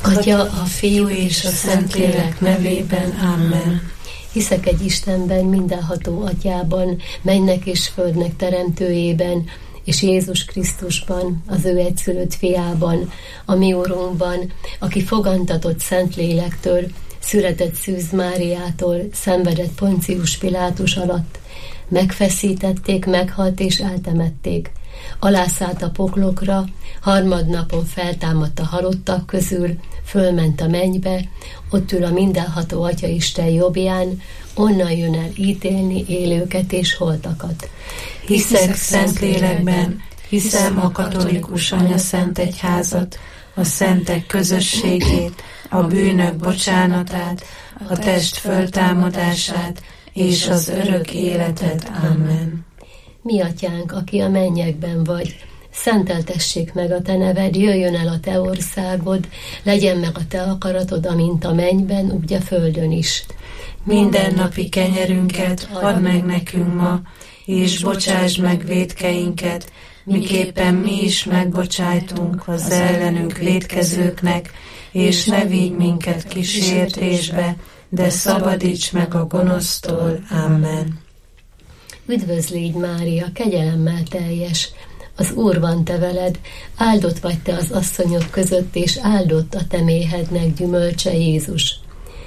Atya, a Fiú és a Szentlélek nevében. Amen. Hiszek egy Istenben, mindenható Atyában, mennek és földnek teremtőjében, és Jézus Krisztusban, az ő egyszülött fiában, a mi Urunkban, aki fogantatott Szentlélektől, született Szűz Máriától, szenvedett Poncius Pilátus alatt, megfeszítették, meghalt és eltemették. Alászállt a poklokra, harmadnapon feltámadt a halottak közül, fölment a mennybe, ott ül a mindenható Atya Isten jobbján, onnan jön el ítélni élőket és holtakat. Hiszek Szentlélekben, hiszem a katolikus anyaszent egyházat, a szentek közösségét, a bűnök bocsánatát, a test föltámadását és az örök életet. Amen. Mi Atyánk, aki a mennyekben vagy, szenteltessék meg a te neved, jöjjön el a te országod, legyen meg a te akaratod, amint a mennyben, úgy a földön is. Mindennapi kenyerünket add meg nekünk ma, és bocsáss meg vétkeinket, miképpen mi is megbocsájtunk az ellenünk vétkezőknek, és ne vigy minket kísértésbe, de szabadíts meg a gonosztól. Amen. Üdvözlégy Mária, kegyelemmel teljes, az Úr van te veled, áldott vagy te az asszonyok között, és áldott a te méhednek gyümölcse Jézus,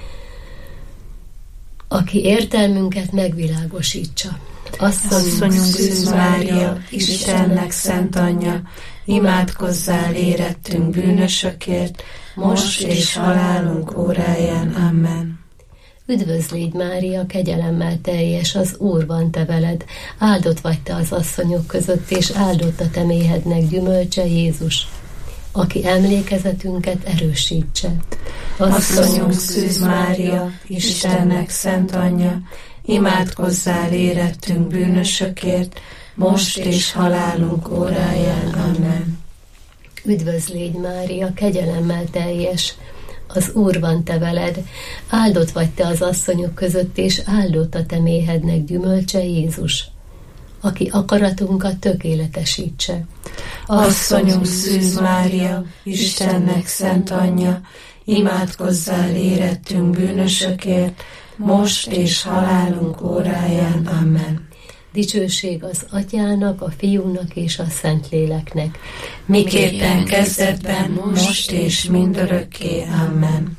aki értelmünket megvilágosítsa. Asszonyunk Szűz Mária, Istennek szent anyja, imádkozzál érettünk bűnösökért, most és halálunk óráján. Amen. Üdvözlégy Mária, kegyelemmel teljes, az Úr van te veled, áldott vagy te az asszonyok között, és áldott a te méhednek gyümölcse Jézus, aki emlékezetünket erősítse. Asszonyunk Szűz Mária, Istennek szent anyja, imádkozzál érettünk bűnösökért, most és halálunk óráján. Amen. Üdvözlégy Mária, kegyelemmel teljes, az Úr van te veled, áldott vagy te az asszonyok között, és áldott a te méhednek gyümölcse Jézus, aki akaratunkat tökéletesítse. Asszonyunk Szűz Mária, Istennek szent anyja, imádkozzál érettünk bűnösökért, most és halálunk óráján. Amen. Dicsőség az Atyának, a Fiúnak és a Szentléleknek, miképpen kezdetben, most és mindörökké. Amen.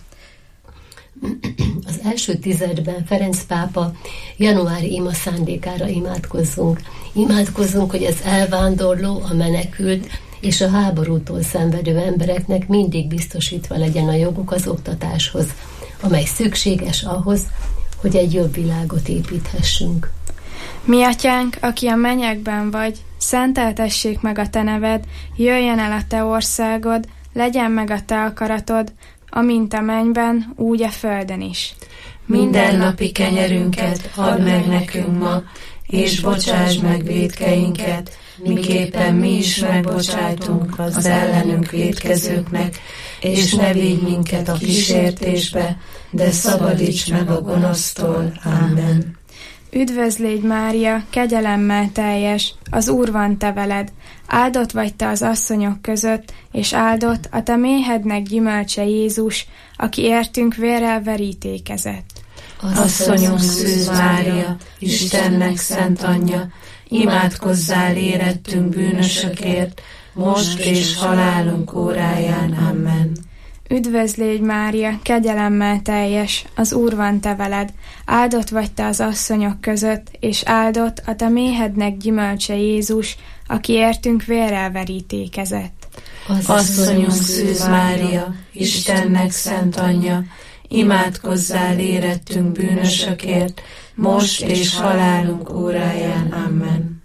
Az első tizedben Ferenc pápa januári ima szándékára imádkozzunk. Imádkozzunk, hogy az elvándorló, a menekült és a háborútól szenvedő embereknek mindig biztosítva legyen a joguk az oktatáshoz, amely szükséges ahhoz, hogy egy jobb világot építhessünk. Mi Atyánk, aki a mennyekben vagy, szenteltessék meg a te neved, jöjjön el a te országod, legyen meg a te akaratod, amint a mennyben, úgy a földön is. Mindennapi kenyerünket add meg nekünk ma, és bocsáss meg vétkeinket, miképpen mi is megbocsájtunk az ellenünk vétkezőknek, és ne vigy minket a kísértésbe, de szabadíts meg a gonosztól. Amen. Üdvözlégy Mária, kegyelemmel teljes, az Úr van te veled, áldott vagy te az asszonyok között, és áldott a te méhednek gyümölcse Jézus, aki értünk vérrel verítékezett. Asszonyunk Szűz Mária, Istennek szent anyja, imádkozzál érettünk bűnösökért, most és halálunk óráján. Amen. Üdvözlégy Mária, kegyelemmel teljes, az Úr van te veled, áldott vagy te az asszonyok között, és áldott a te méhednek gyümölcse Jézus, aki értünk vérrel verítékezett. Asszonyunk Szűz Mária, Istennek szent anyja, imádkozzál érettünk bűnösökért, most és halálunk óráján. Amen.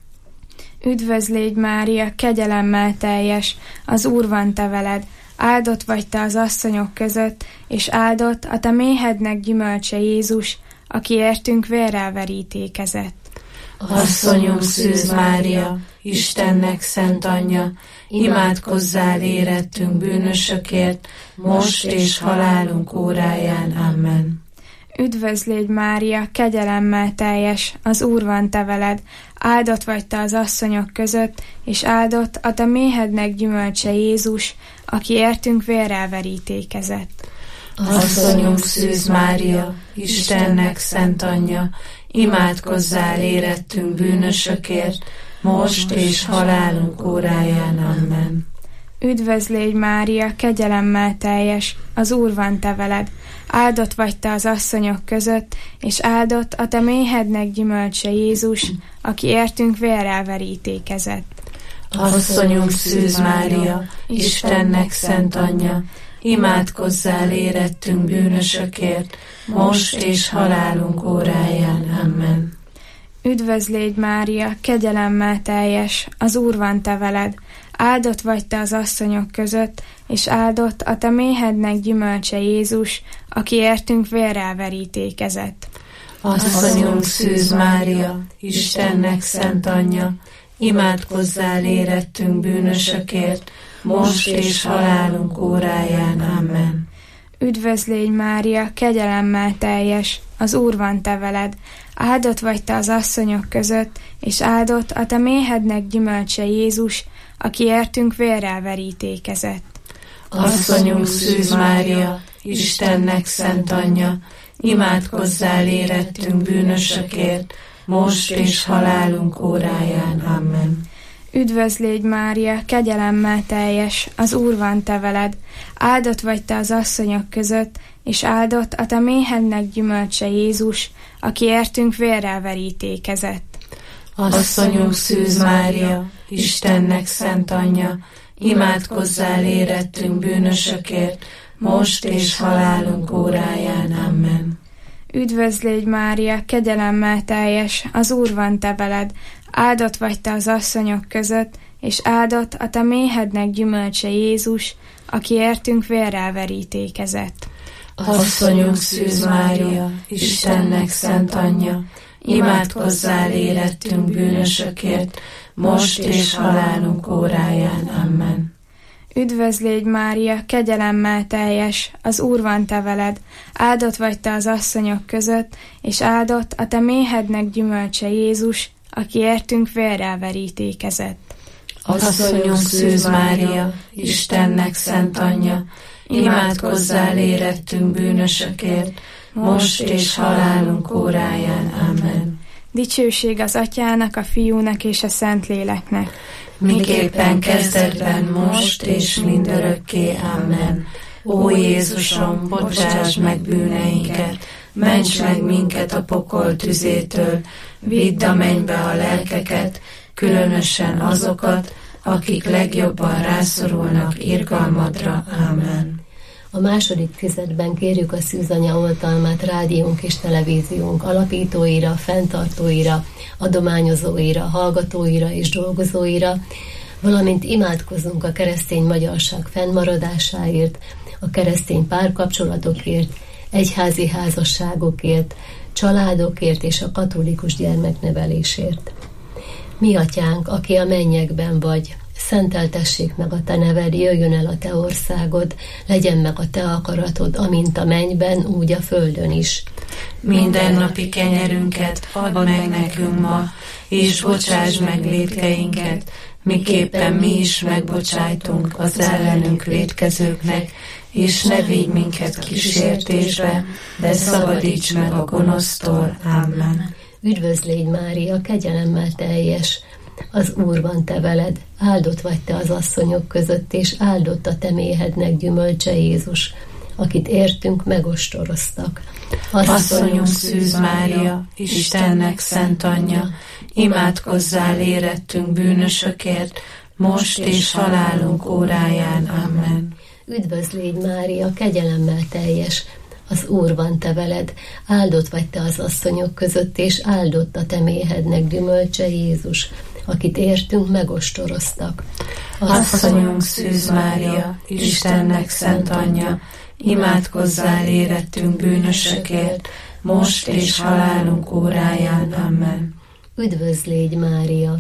Üdvözlégy Mária, kegyelemmel teljes, az Úr van te veled, áldott vagy te az asszonyok között, és áldott a te méhednek gyümölcse Jézus, aki értünk vérrel verítékezett. Asszonyunk Szűz Mária, Istennek szent anyja, imádkozzál érettünk bűnösökért, most és halálunk óráján. Amen. Üdvözlégy Mária, kegyelemmel teljes, az Úr van te veled, áldott vagy te az asszonyok között, és áldott a te méhednek gyümölcse Jézus, aki értünk vérrel verítékezett. Asszonyunk Szűz Mária, Istennek szent anyja, imádkozzál érettünk bűnösökért, most és halálunk óráján. Amen. Üdvözlégy Mária, kegyelemmel teljes, az Úr van te veled, áldott vagy te az asszonyok között, és áldott a te méhednek gyümölcse Jézus, aki értünk vérrel verítékezett. Asszonyunk Szűz Mária, Istennek szent anyja, imádkozzál érettünk bűnösökért, most és halálunk óráján. Amen. Üdvözlégy Mária, kegyelemmel teljes, az Úr van te veled, áldott vagy te az asszonyok között, és áldott a te méhednek gyümölcse Jézus, aki értünk vérrel verítékezett. Asszonyunk Szűz Mária, Istennek szent anyja, imádkozzál érettünk bűnösökért, most és halálunk óráján. Amen. Üdvözlégy Mária, kegyelemmel teljes, az Úr van te veled, áldott vagy te az asszonyok között, és áldott a te méhednek gyümölcse Jézus, aki értünk vérrel verítékezett. Asszonyunk Szűz Mária, Istennek szent anyja, imádkozzál érettünk bűnösökért, most és halálunk óráján. Amen. Üdvözlégy Mária, kegyelemmel teljes, az Úr van te veled, áldott vagy te az asszonyok között, és áldott a te méhednek gyümölcse Jézus, aki értünk vérrel verítékezett. Asszonyunk Szűz Mária, Istennek szent anyja, imádkozzál érettünk bűnösökért, most és halálunk óráján. Amen. Üdvözlégy Mária, kegyelemmel teljes, az Úr van te veled, áldott vagy te az asszonyok között, és áldott a te méhednek gyümölcse Jézus, aki értünk vérrel verítékezett. Asszonyunk Szűz Mária, Istennek szent anyja, imádkozzál érettünk bűnösökért, most és halálunk óráján. Amen. Üdvözlégy Mária, kegyelemmel teljes, az Úr van te veled, áldott vagy te az asszonyok között, és áldott a te méhednek gyümölcse Jézus, aki értünk vérrel verítékezett. Asszonyunk Szűz Mária, Istennek szent anyja, imádkozzál érettünk bűnösökért, most és halálunk óráján. Amen. Dicsőség az Atyának, a Fiúnak és a Szentléleknek, miképpen kezdetben, most és mindörökké. Amen. Ó Jézusom, bocsáss meg bűneinket, ments meg minket a pokol tüzétől, vidd a mennybe a lelkeket, különösen azokat, akik legjobban rászorulnak irgalmadra. Amen. A második tizedben kérjük a Szűzanya oltalmát rádiónk és televíziónk alapítóira, fenntartóira, adományozóira, hallgatóira és dolgozóira, valamint imádkozunk a keresztény magyarság fennmaradásáért, a keresztény párkapcsolatokért, egyházi házasságokért, családokért és a katolikus gyermeknevelésért. Mi Atyánk, aki a mennyekben vagy, szenteltessék meg a te neved, jöjjön el a te országod, legyen meg a te akaratod, amint a mennyben, úgy a földön is. Mindennapi kenyerünket add meg nekünk ma, és bocsáss meg vétkeinket, miképpen mi is megbocsájtunk az ellenünk vétkezőknek, és ne vigy minket kísértésbe, de szabadíts meg a gonosztól. Amen. Üdvözlégy Mária, kegyelemmel teljes, az Úr van te veled, áldott vagy te az asszonyok között, és áldott a te méhednek gyümölcse Jézus, akit értünk megostoroztak. Asszonyunk Szűz Mária, Istennek szent anyja, imádkozzál érettünk bűnösökért, most és halálunk óráján. Amen. Üdvözlégy Mária, kegyelemmel teljes, az Úr van te veled, áldott vagy te az asszonyok között, és áldott a te méhednek gyümölcse Jézus, akit értünk megostoroztak. Asszonyunk Szűz Mária, Istennek szent anyja, imádkozzál érettünk bűnösökért, most és halálunk óráján. Amen. Üdvözlégy Mária,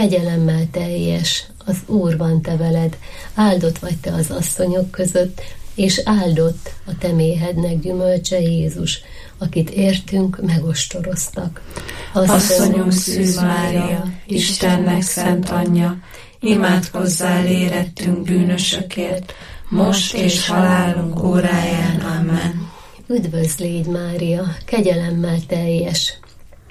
kegyelemmel teljes, az Úr van te veled, áldott vagy te az asszonyok között, és áldott a te méhednek gyümölcse Jézus, akit értünk megostoroztak. Asszonyunk Szűz Mária, Istennek szent anyja, imádkozzál érettünk bűnösökért, most és halálunk óráján. Amen. Üdvözl légy, Mária, kegyelemmel teljes,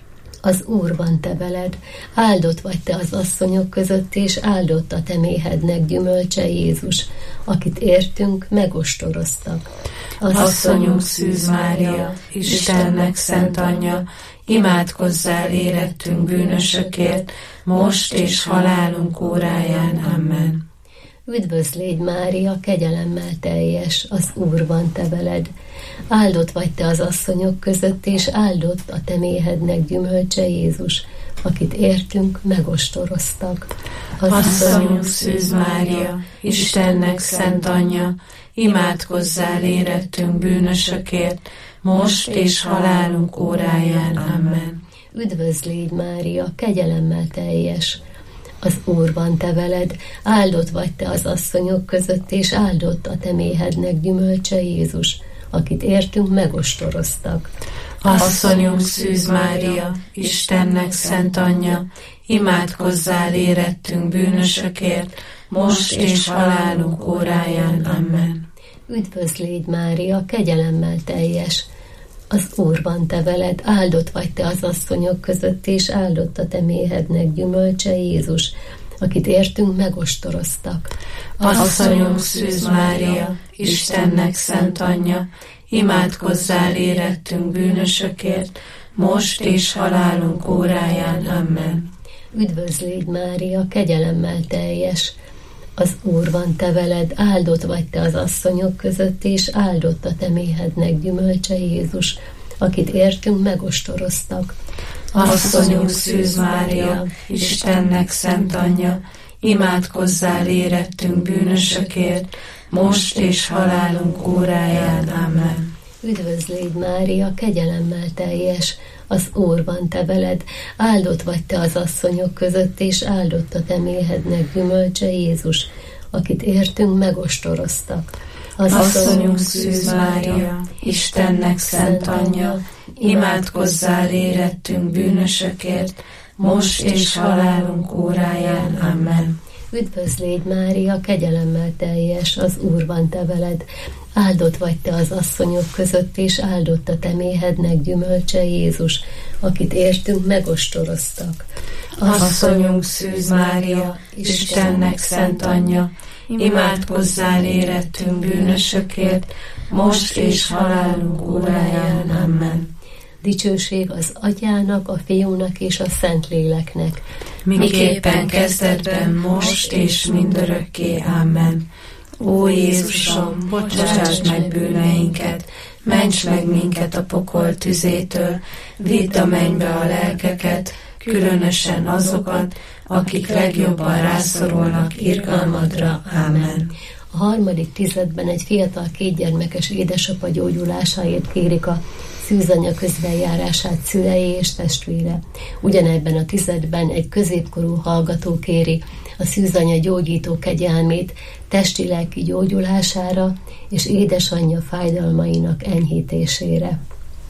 az Úr van te veled, áldott vagy te az asszonyok között, és áldott a te méhednek gyümölcse Jézus, akit értünk megostoroztak. Asszonyunk Szűz Mária, Istennek szent anyja, imádkozzál érettünk bűnösökért, most és halálunk óráján. Amen. Üdvözl légy, Mária, kegyelemmel teljes, az Úr van te veled, áldott vagy te az asszonyok között, és áldott a te méhednek gyümölcse Jézus, akit értünk megostoroztak. Asszonyunk Szűz Mária, Istennek szent anyja, imádkozzál érettünk bűnösökért, most és halálunk óráján. Amen. Üdvözl légy, Mária, kegyelemmel teljes, az Úr van te veled, áldott vagy te az asszonyok között, és áldott a te méhednek gyümölcse Jézus, akit értünk megostoroztak. Asszonyunk Szűz Mária, Istennek szent anyja, imádkozzál érettünk bűnösökért, most és halálunk óráján. Amen. Üdvözl légy, Mária, kegyelemmel teljes, az Úr van te veled, áldott vagy te az asszonyok között, és áldott a te méhednek gyümölcse Jézus, akit értünk megostoroztak. Asszonyunk Szűz Mária, Istennek szent anyja, imádkozzál érettünk bűnösökért, most és halálunk óráján. Amen. Üdvözl légy, Mária, kegyelemmel teljes, az Úr van te veled, áldott vagy te az asszonyok között, és áldott a te méhednek gyümölcse Jézus, akit értünk megostoroztak. Asszonyunk Szűz Mária, Istennek szent anyja, imádkozzál érettünk bűnösökért, most és halálunk óráján. Amen. Üdvözl légy, Mária, kegyelemmel teljes, az Úr van te veled, áldott vagy te az asszonyok között, és áldott a te méhednek gyümölcse Jézus, akit értünk megostoroztak. Asszonyunk Szűz Mária, Istennek szent anyja, imádkozzál érettünk bűnösökért, most és halálunk óráján. Amen. Üdvözl légy, Mária, kegyelemmel teljes, az Úr van te veled, áldott vagy te az asszonyok között, és áldott a te méhednek gyümölcse Jézus, akit értünk megostoroztak. Asszonyunk Szűz Mária, Istennek szent anyja, imádkozzál érettünk bűnösökért, most és halálunk óráján. Amen. Dicsőség az Atyának, a Fiúnak és a Szentléleknek, miképpen kezdetben, most és mindörökké. Amen. Ó Jézusom, bocsásd meg bűneinket, ments meg minket a pokol tüzétől, vidd a mennybe a lelkeket, különösen azokat, akik legjobban rászorulnak irgalmadra. Amen. A harmadik tizedben egy fiatal kétgyermekes édesapa gyógyulásáért kérik a szűzanya közbenjárását szülei és testvére. Ugyanebben a tizedben egy középkorú hallgató kéri a szűzanya gyógyító kegyelmét testi-lelki gyógyulására és édesanyja fájdalmainak enyhítésére.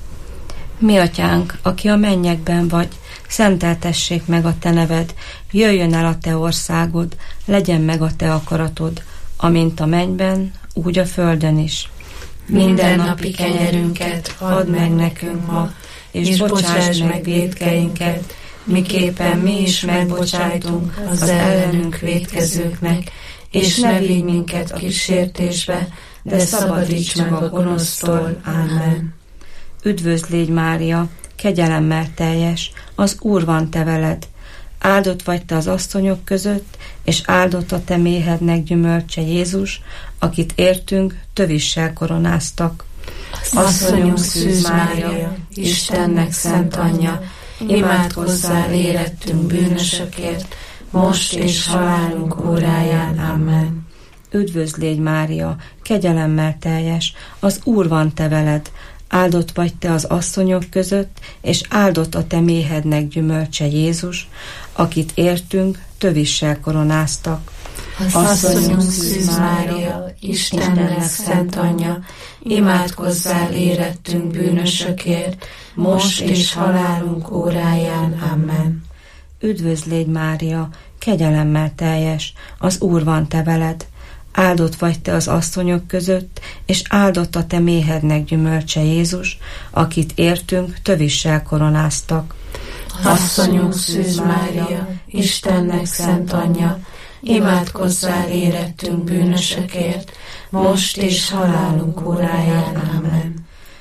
Mi atyánk, aki a mennyekben vagy, szenteltessék meg a te neved, jöjjön el a te országod, legyen meg a te akaratod, amint a mennyben, úgy a földön is. Mindennapi kenyerünket add meg nekünk ma, és bocsásd meg vétkeinket, miképpen mi is megbocsájtunk az ellenünk vétkezőknek, és ne vigy minket a kísértésbe, de szabadíts meg a gonosztól. Amen. Üdvözl légy, Mária, kegyelemmel teljes, az Úr van te veled, áldott vagy te az asszonyok között, és áldott a te méhednek gyümölcse Jézus, akit értünk tövissel koronáztak. Asszonyunk Szűz Mária, Istennek szent anyja, imádkozzál érettünk bűnösökért, most és halálunk óráján. Amen. Üdvözl légy, Mária, kegyelemmel teljes, az Úr van te veled, áldott vagy te az asszonyok között, és áldott a te méhednek gyümölcse Jézus, akit értünk tövissel koronáztak. Asszonyunk Szűz Mária, Istennek szent anyja, imádkozzál érettünk bűnösökért, most és halálunk óráján. Amen. Üdvözl légy Mária, kegyelemmel teljes, az Úr van te veled. Áldott vagy te az asszonyok között, és áldott a te méhednek gyümölcse Jézus, akit értünk tövissel koronáztak. Asszonyunk Szűz Mária, Istennek szent anyja, imádkozzál érettünk bűnösökért, most és halálunk óráján. Amen.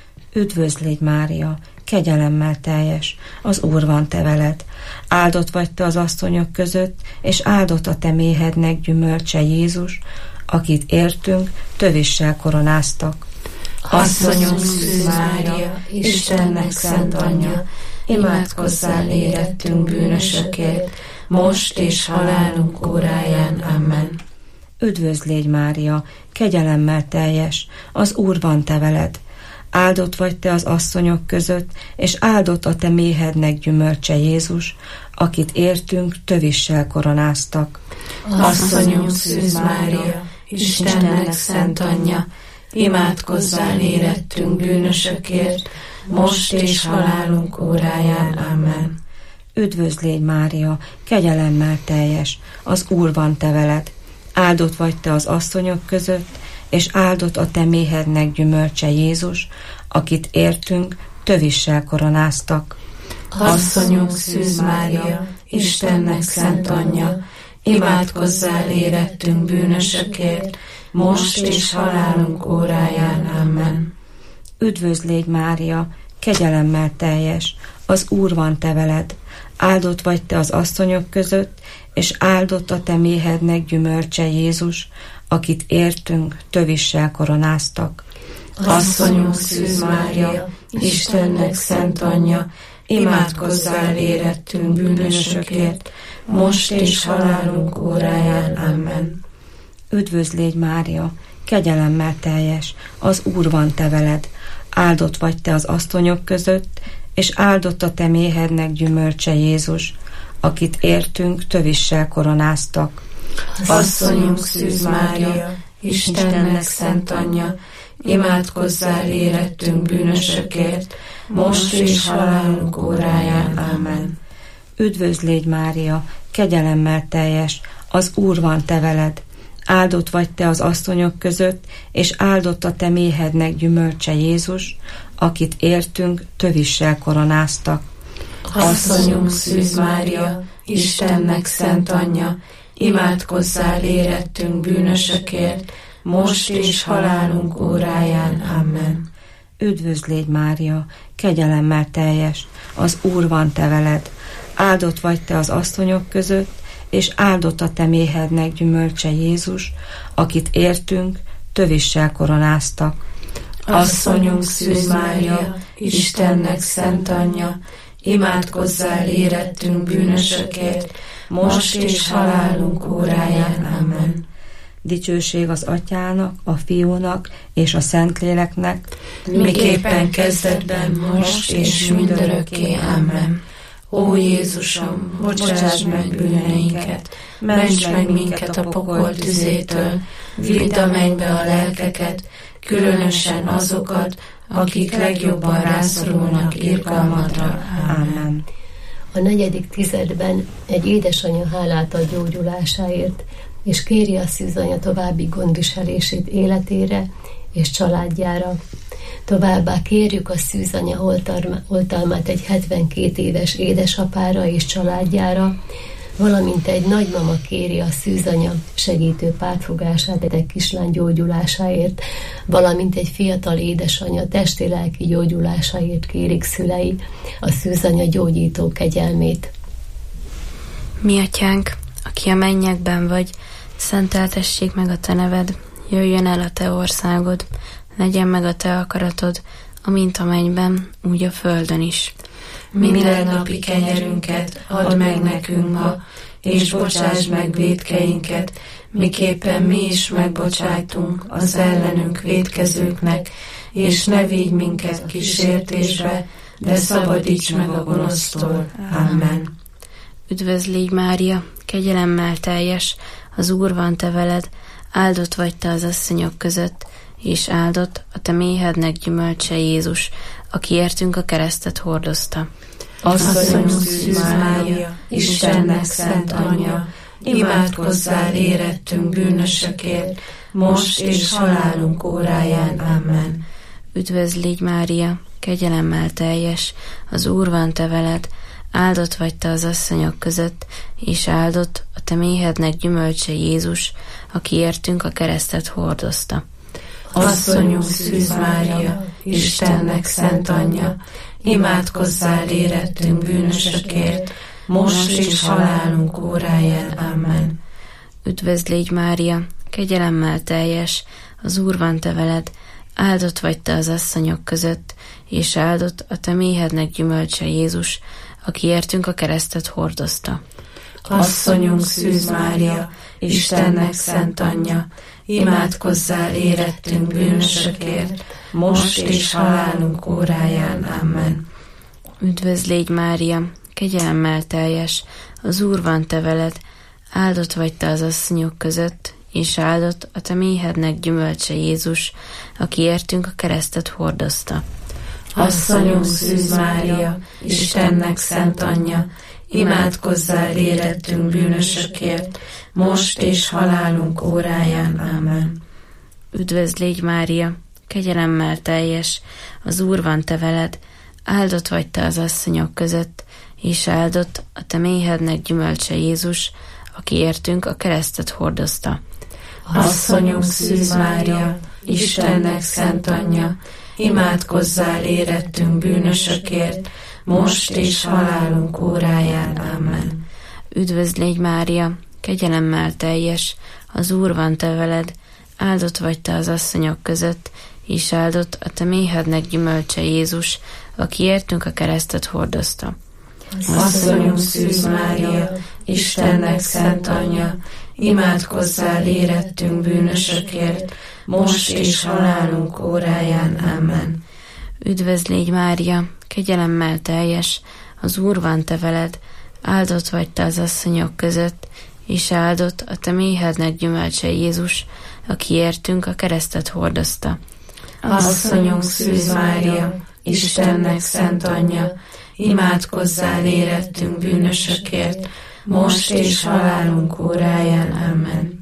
Üdvözl légy Mária, kegyelemmel teljes, az Úr van te veled. Áldott vagy te az asszonyok között, és áldott a te méhednek gyümölcse Jézus, akit értünk tövissel koronáztak. Asszonyunk Szűz Mária, Istennek szent anyja, imádkozzál érettünk bűnösökért, most és halálunk óráján. Amen. Üdvözl légy Mária, kegyelemmel teljes, az Úr van te veled. Áldott vagy te az asszonyok között, és áldott a te méhednek gyümölcse Jézus, akit értünk tövissel koronáztak. Asszonyunk Szűz Mária, Istennek szent anyja, imádkozzál érettünk bűnösökért, most és halálunk óráján. Amen. Üdvözl légy Mária, kegyelemmel teljes, az Úr van te veled. Áldott vagy te az asszonyok között, és áldott a te méhednek gyümölcse Jézus, akit értünk tövissel koronáztak. Asszonyunk Szűz Mária, Istennek szent anyja, imádkozzál érettünk bűnösökért, most és halálunk óráján. Amen. Üdvözl légy Mária, kegyelemmel teljes, az Úr van te veled. Áldott vagy te az asszonyok között, és áldott a te méhednek gyümölcse Jézus, akit értünk tövissel koronáztak. Asszonyunk Szűz Mária, Istennek szent anyja, imádkozzál érettünk bűnösökért, most és halálunk óráján. Amen. Üdvözl légy Mária, kegyelemmel teljes, az Úr van te veled. Áldott vagy te az asszonyok között, és áldott a te méhednek gyümölcse Jézus, akit értünk tövissel koronáztak. Asszonyunk Szűz Mária, Istennek szent anyja, imádkozzál érettünk bűnösökért, most és halálunk óráján. Amen. Üdvözl légy Mária, kegyelemmel teljes, az Úr van te veled. Áldott vagy te az asszonyok között, és áldott a te méhednek gyümölcse Jézus, akit értünk tövissel koronáztak. Asszonyunk Szűz Mária, Istennek szent anyja, imádkozzál érettünk bűnösökért, most és halálunk óráján. Amen. Üdvözl légy Mária, kegyelemmel teljes, az Úr van te veled. Áldott vagy te az asszonyok között, és áldott a te méhednek gyümölcse Jézus, akit értünk tövissel koronáztak. Asszonyunk Szűz Mária, Istennek szent anyja, imádkozzál érettünk bűnösökért, most és halálunk óráján. Amen. Dicsőség az Atyának, a Fiúnak és a Szentléleknek, miképpen kezdetben, most és mindörökké. Amen. Ó Jézusom, bocsáss meg bűneinket, mentsd meg minket a pokol tüzétől, vidd a mennybe a lelkeket, különösen azokat, akik legjobban rászorulnak irgalmadra. Amen. A 4. tizedben egy édesanya hálát ad gyógyulásáért, és kéri a szűzanya további gondviselését életére és családjára. Továbbá kérjük a szűzanya oltalmát egy 72 éves édesapára és családjára, valamint egy nagymama kéri a szűzanya segítő pártfogását egy kislány gyógyulásáért, valamint egy fiatal édesanya testi-lelki gyógyulásáért kérik szülei a szűzanya gyógyító kegyelmét. Mi atyánk, aki a mennyekben vagy, szenteltessék meg a te neved, jöjjön el a te országod, legyen meg a te akaratod, amint a mennyben, úgy a földön is. Mindennapi kenyerünket add meg nekünk ma, és bocsáss meg vétkeinket, miképpen mi is megbocsájtunk az ellenünk vétkezőknek, és ne vigy minket kísértésbe, de szabadíts meg a gonosztól. Amen. Üdvözl légy Mária, kegyelemmel teljes, az Úr van te veled, áldott vagy te az asszonyok között, és áldott a te méhednek gyümölcse Jézus, aki értünk a keresztet hordozta. Asszonyunk Szűz Mária, Istennek szent anyja, imádkozzál érettünk bűnösökért, most és halálunk óráján. Amen. Üdvözl légy Mária, kegyelemmel teljes, az Úr van te veled, áldott vagy te az asszonyok között, és áldott a te méhednek gyümölcse Jézus, aki értünk a keresztet hordozta. Asszonyunk Szűz Mária, Istennek szent anyja, imádkozzál érettünk bűnösökért, most és halálunk óráján. Amen. Üdvözl légy Mária, kegyelemmel teljes, az Úr van te veled, áldott vagy te az asszonyok között, és áldott a te méhednek gyümölcse Jézus, aki értünk a keresztet hordozta. Asszonyunk Szűz Mária, Istennek szent anyja, imádkozzál érettünk bűnösökért, most és halálunk óráján. Amen. Üdvözl légy Mária, kegyelemmel teljes, az Úr van te veled, áldott vagy te az asszonyok között, és áldott a te méhednek gyümölcse Jézus, aki értünk a keresztet hordozta. Asszonyunk Szűz Mária, Istennek szent anyja, imádkozzál érettünk bűnösökért, most és halálunk óráján. Amen. Üdvözl légy Mária, kegyelemmel teljes, az Úr van te veled, áldott vagy te az asszonyok között, és áldott a te méhednek gyümölcse Jézus, aki értünk a keresztet hordozta. Asszonyunk Szűz Mária, Istennek szent anyja, imádkozzál érettünk bűnösökért, most és halálunk óráján. Amen. Üdvözl légy Mária, kegyelemmel teljes, az Úr van te veled, áldott vagy te az asszonyok között, és áldott a te méhednek gyümölcse Jézus, aki értünk a keresztet hordozta. Asszonyunk Szűz Mária, Istennek szent anyja, imádkozzál érettünk bűnösökért, most és halálunk óráján. Amen. Üdvözl légy Mária, kegyelemmel teljes, az Úr van te veled, áldott vagy te az asszonyok között, és áldott a te méhednek gyümölcse Jézus, aki értünk a keresztet hordozta. Asszonyunk Szűz Mária, Istennek szent anyja, imádkozzál érettünk bűnösökért, most és halálunk óráján. Amen.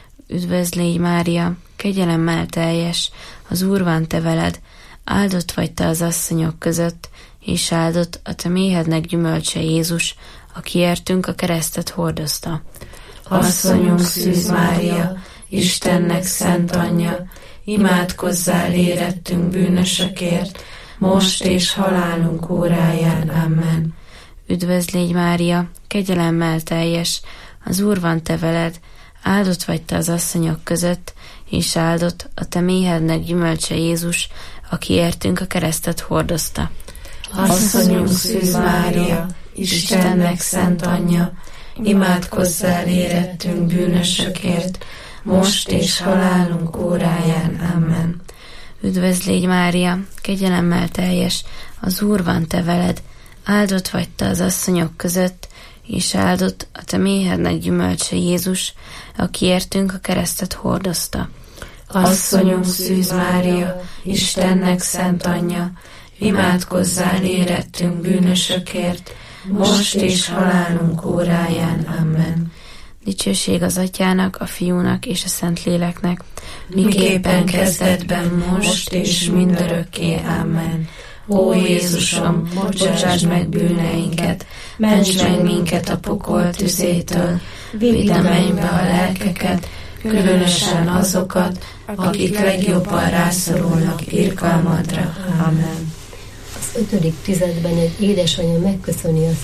Üdvözl légy Mária, kegyelemmel teljes, az Úr van te veled, áldott vagy te az asszonyok között, és áldott a te méhednek gyümölcse Jézus, aki értünk a keresztet hordozta. Asszonyunk Szűz Mária, Istennek szent anyja, imádkozzál érettünk bűnösökért, most és halálunk óráján. Amen. Üdvözl légy Mária, kegyelemmel teljes, az Úr van te veled, áldott vagy te az asszonyok között, és áldott a te méhednek gyümölcse Jézus, aki értünk a keresztet hordozta. Asszonyunk Szűz Mária, Istennek szent anyja, imádkozzál érettünk bűnösökért, most és halálunk óráján. Amen. Üdvözl légy Mária, kegyelemmel teljes, az Úr van te veled, áldott vagy te az asszonyok között, és áldott a te méhednek gyümölcse Jézus, aki értünk a keresztet hordozta. Asszonyunk Szűz Mária, Istennek szent anyja, imádkozzál érettünk bűnösökért, most és halálunk óráján. Amen. Dicsőség az Atyának, a Fiúnak és a Szentléleknek, miképpen kezdetben, most és mindörökké. Amen. Ó Jézusom, bocsásd meg bűneinket, ments meg minket a pokol tüzétől, vidd a mennybe a lelkeket, különösen azokat, akik legjobban rászorulnak irgalmadra. Amen. Az 5. tizedben egy édesanyja megköszöni a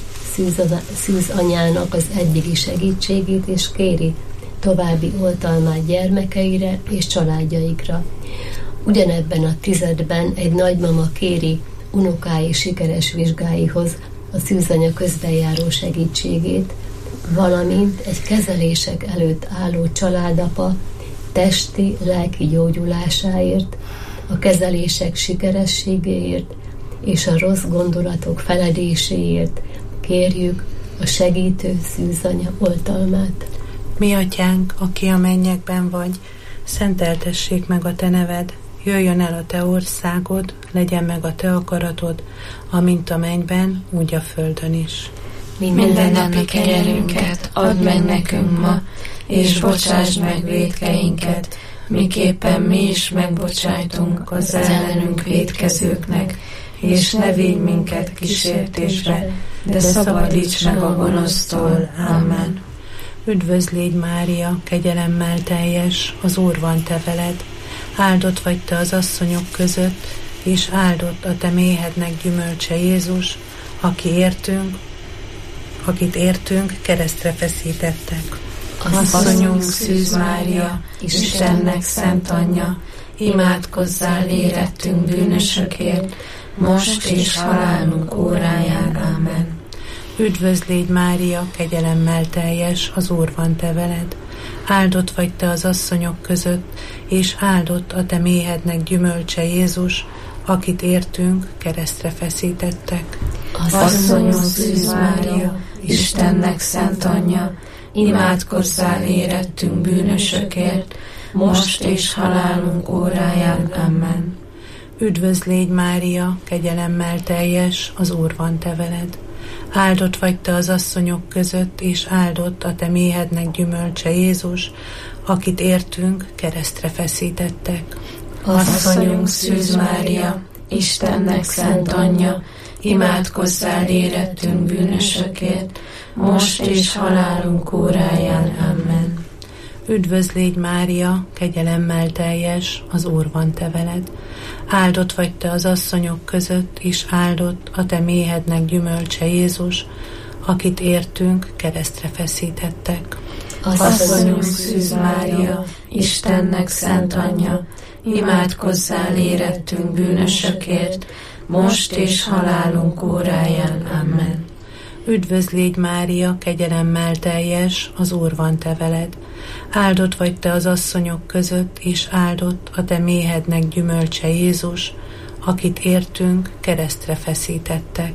szűz anyának az eddigi segítségét, és kéri további oltalmát gyermekeire és családjaikra. Ugyanebben a tizedben egy nagymama kéri unokái sikeres vizsgáihoz a szűzanya közbenjáró segítségét, valamint egy kezelések előtt álló családapa testi, lelki gyógyulásáért, a kezelések sikerességéért és a rossz gondolatok feledéséért kérjük a segítő szűzanya oltalmát. Mi atyánk, aki a mennyekben vagy, szenteltessék meg a te neved, jöjjön el a te országod, legyen meg a te akaratod, amint a mennyben, úgy a földön is. Mindennapi kenyerünket add meg nekünk ma, és bocsásd meg vétkeinket, miképpen mi is megbocsájtunk az ellenünk vétkezőknek, és ne vigy minket kísértésbe, de szabadíts meg a gonosztól. Amen. Üdvözl légy Mária, kegyelemmel teljes, az Úr van te veled, áldott vagy te az asszonyok között, és áldott a te méhednek gyümölcse Jézus, akit értünk, keresztre feszítettek. Asszonyunk Szűz Mária, Istennek szent anyja, imádkozzál érettünk bűnösökért, most és halálunk óráján. Amen. Üdvözl légy Mária, kegyelemmel teljes, az Úr van te veled, áldott vagy te az asszonyok között, és áldott a te méhednek gyümölcse Jézus, akit értünk, keresztre feszítettek. Asszonyunk Szűz Mária, Istennek szent anyja, imádkozzál érettünk bűnösökért, most és halálunk óráján. Amen. Üdvözl légy Mária, kegyelemmel teljes, az Úr van te veled, áldott vagy te az asszonyok között, és áldott a te méhednek gyümölcse Jézus, akit értünk, keresztre feszítettek. Asszonyunk Szűz Mária, Istennek szent anyja, imádkozzál érettünk bűnösökért, most és halálunk óráján. Amen. Üdvözl légy Mária, kegyelemmel teljes, az Úr van te veled, áldott vagy te az asszonyok között, és áldott a te méhednek gyümölcse Jézus, akit értünk, keresztre feszítettek. Asszonyunk Szűz Mária, Istennek szent anyja, imádkozzál érettünk bűnösökért, most és halálunk óráján. Amen. Üdvözl légy Mária, kegyelemmel teljes, az Úr van te veled, áldott vagy te az asszonyok között, és áldott a te méhednek gyümölcse Jézus, akit értünk, keresztre feszítettek.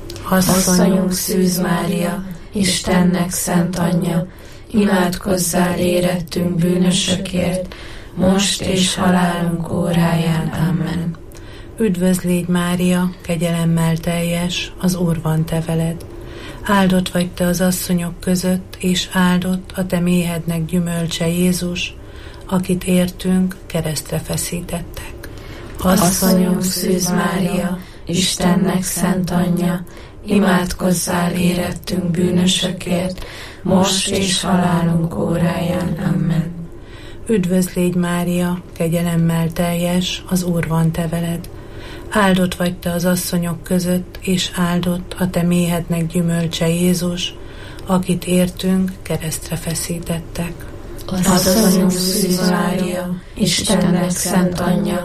Asszonyunk Szűz Mária, Istennek szent anyja, imádkozzál érettünk bűnösökért, most és halálunk óráján. Amen. Üdvözl légy Mária, kegyelemmel teljes, az Úr van te veled, áldott vagy te az asszonyok között, és áldott a te méhednek gyümölcse Jézus, akit értünk, keresztre feszítettek. Asszonyunk Szűz Mária, Istennek szent anyja, imádkozzál érettünk bűnösökért, most és halálunk óráján. Amen. Üdvözl légy Mária, kegyelemmel teljes, az Úr van te veled, áldott vagy te az asszonyok között, és áldott a te méhednek gyümölcse Jézus, akit értünk, keresztre feszítettek. Asszonyunk Szűz Mária, Istennek szent anyja,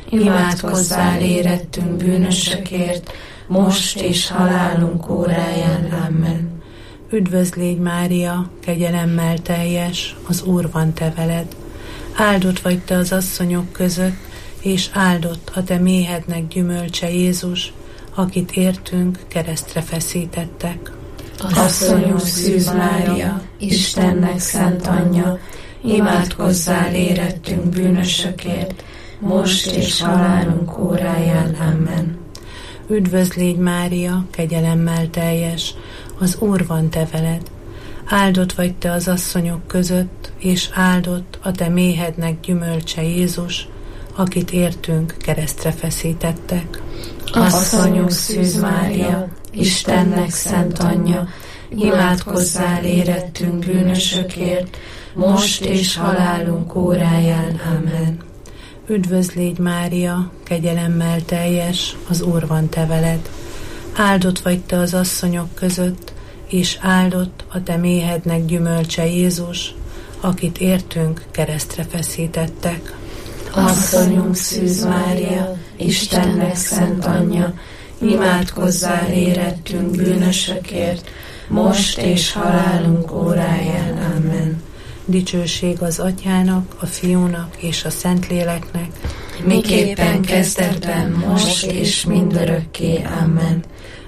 imádkozzál érettünk bűnösökért, most és halálunk óráján. Amen. Üdvözl légy Mária, kegyelemmel teljes, az Úr van te veled, áldott vagy te az asszonyok között, és áldott a te méhednek gyümölcse Jézus, akit értünk, keresztre feszítettek. Asszonyunk Szűz Mária, Istennek szent anyja, imádkozzál érettünk bűnösökért, most és halálunk óráján. Amen. Üdvözl légy Mária, kegyelemmel teljes, az Úr van te veled, áldott vagy te az asszonyok között, és áldott a te méhednek gyümölcse Jézus, akit értünk, keresztre feszítettek. Asszonyunk Szűz Mária, Istennek szent anyja, imádkozzál érettünk bűnösökért, most és halálunk óráján. Amen. Üdvözl légy Mária, kegyelemmel teljes, az Úr van te veled, áldott vagy te az asszonyok között, és áldott a te méhednek gyümölcse Jézus, akit értünk, keresztre feszítettek. Asszonyunk Szűz Mária, Istennek szent anyja, imádkozzál érettünk bűnösökért, most és halálunk óráján. Amen. Dicsőség az Atyának, a Fiúnak és a Szentléleknek, miképpen kezdetben, most és mindörökké. Amen.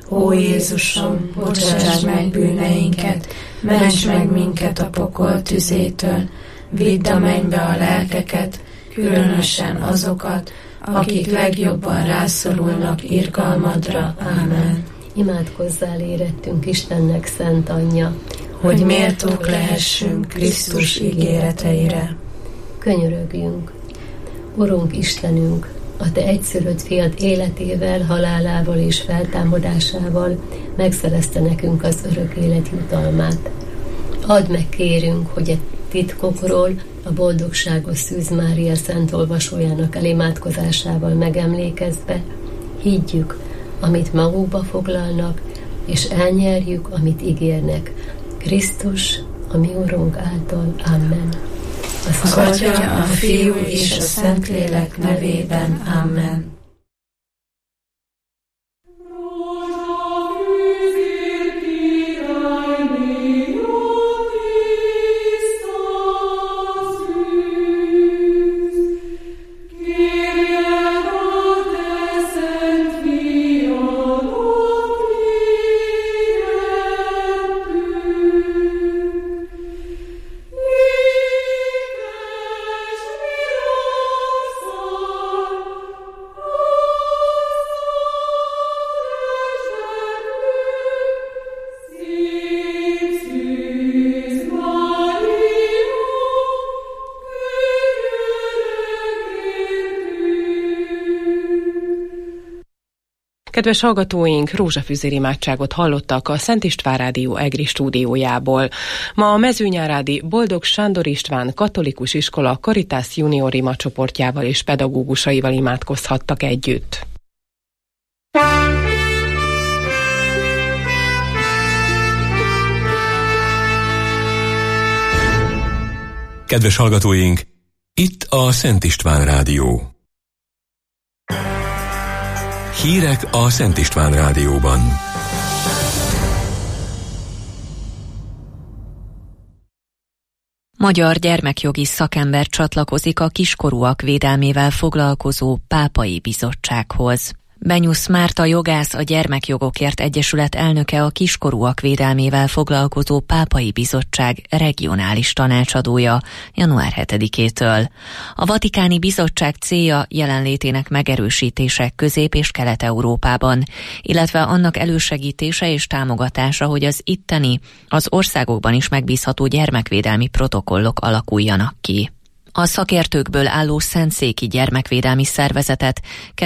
Ó Jézusom, bocsáss meg bűneinket, ments meg minket a pokol tüzétől, vidd a mennybe a lelkeket, különösen azokat, akik legjobban rászorulnak irgalmadra. Ámen. Imádkozzál érettünk Istennek szent anyja, hogy méltók lehessünk Krisztus ígéreteire. Könyörögjünk. Urunk Istenünk, a Te egyszülött fiad életével, halálával és feltámadásával megszerezte nekünk az örök élet jutalmát. Add meg, kérünk, hogy egy titkokról a boldogságos Szűz Mária szent olvasójának elimádkozásával megemlékezve higgyük, amit magukba foglalnak, és elnyerjük, amit ígérnek. Krisztus, a mi Urunk által. Amen. Az Atya, a Fiú és a Szentlélek nevében. Amen. Kedves hallgatóink, rózsafüzér imádságot hallottak a Szent István Rádió EGRI stúdiójából. Ma a Mezőnyárádi Boldog Sándor István Katolikus Iskola Caritas Junior ima csoportjával és pedagógusaival imádkozhattak együtt. Kedves hallgatóink, itt a Szent István Rádió. Hírek a Szent István Rádióban. Magyar gyermekjogi szakember csatlakozik a kiskorúak védelmével foglalkozó Pápai Bizottsághoz. Benyusz Márta jogász, a Gyermekjogokért Egyesület elnöke, a kiskorúak védelmével foglalkozó Pápai Bizottság regionális tanácsadója január 7-től. A Vatikáni Bizottság célja jelenlétének megerősítése Közép- és Kelet-Európában, illetve annak elősegítése és támogatása, hogy az itteni, az országokban is megbízható gyermekvédelmi protokollok alakuljanak ki. A szakértőkből álló Szentszéki Gyermekvédelmi Szervezetet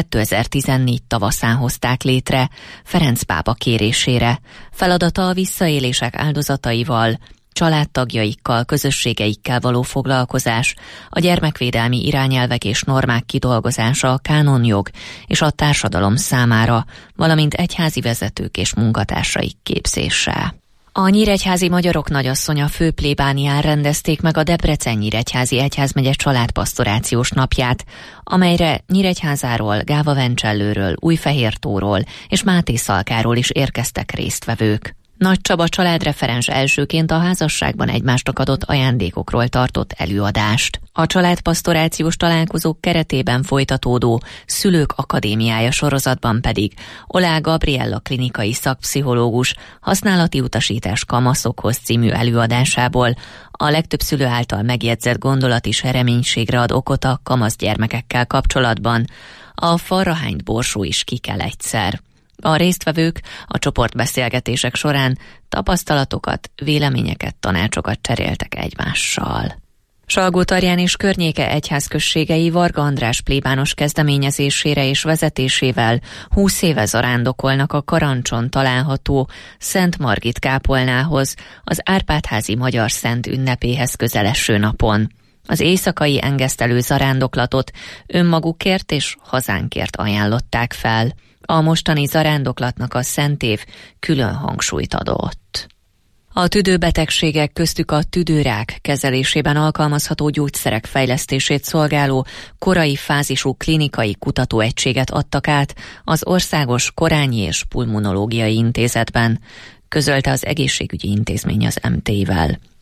2014 tavaszán hozták létre, Ferenc pápa kérésére. Feladata a visszaélések áldozataival, családtagjaikkal, közösségeikkel való foglalkozás, a gyermekvédelmi irányelvek és normák kidolgozása a kánonjog és a társadalom számára, valamint egyházi vezetők és munkatársaik képzése. A nyíregyházi magyarok nagyasszonya főplébánián rendezték meg a Debrecen-Nyíregyházi Egyházmegye családpastorációs napját, amelyre Nyíregyházáról, Gáva-Vencsellőről, Újfehértóról és Mátészalkáról is érkeztek résztvevők. Nagy Csaba családreferens elsőként a házasságban egymásnak adott ajándékokról tartott előadást. A családpastorációs találkozók keretében folytatódó Szülők Akadémiája sorozatban pedig Olá Gabriella klinikai szakpszichológus használati utasítás kamaszokhoz című előadásából a legtöbb szülő által megjegyzett gondolat is reménységre ad okot a kamasz gyermekekkel kapcsolatban. A falra hányt borsó is ki kell egyszer. A résztvevők a csoportbeszélgetések során tapasztalatokat, véleményeket, tanácsokat cseréltek egymással. Salgótarján és környéke egyházközségei Varga András plébános kezdeményezésére és vezetésével 20 éve zarándokolnak a Karancson található Szent Margit kápolnához, az Árpád-házi Magyar Szent ünnepéhez közeleső napon. Az éjszakai engesztelő zarándoklatot önmagukért és hazánkért ajánlották fel. A mostani zarándoklatnak a szentév külön hangsúlyt adott. A tüdőbetegségek, köztük a tüdőrák kezelésében alkalmazható gyógyszerek fejlesztését szolgáló korai fázisú klinikai kutatóegységet adtak át az Országos Korányi és Pulmonológiai Intézetben, közölte az egészségügyi intézmény az MT-vel.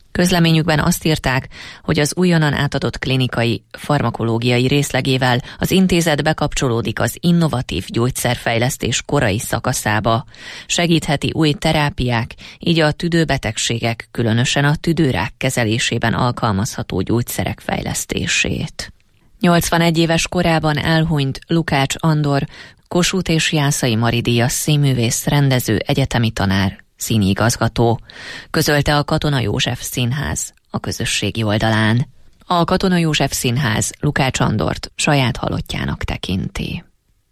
Közleményükben azt írták, hogy az újonnan átadott klinikai farmakológiai részlegével az intézet bekapcsolódik az innovatív gyógyszerfejlesztés korai szakaszába. Segítheti új terápiák, így a tüdőbetegségek, különösen a tüdőrák kezelésében alkalmazható gyógyszerek fejlesztését. 81 éves korában elhunyt Lukács Andor, Kossuth és Jászai Mari díjas színművész, rendező, egyetemi tanár, színigazgató, közölte a Katona József Színház a közösségi oldalán. A Katona József Színház Lukács Andort saját halottjának tekinti.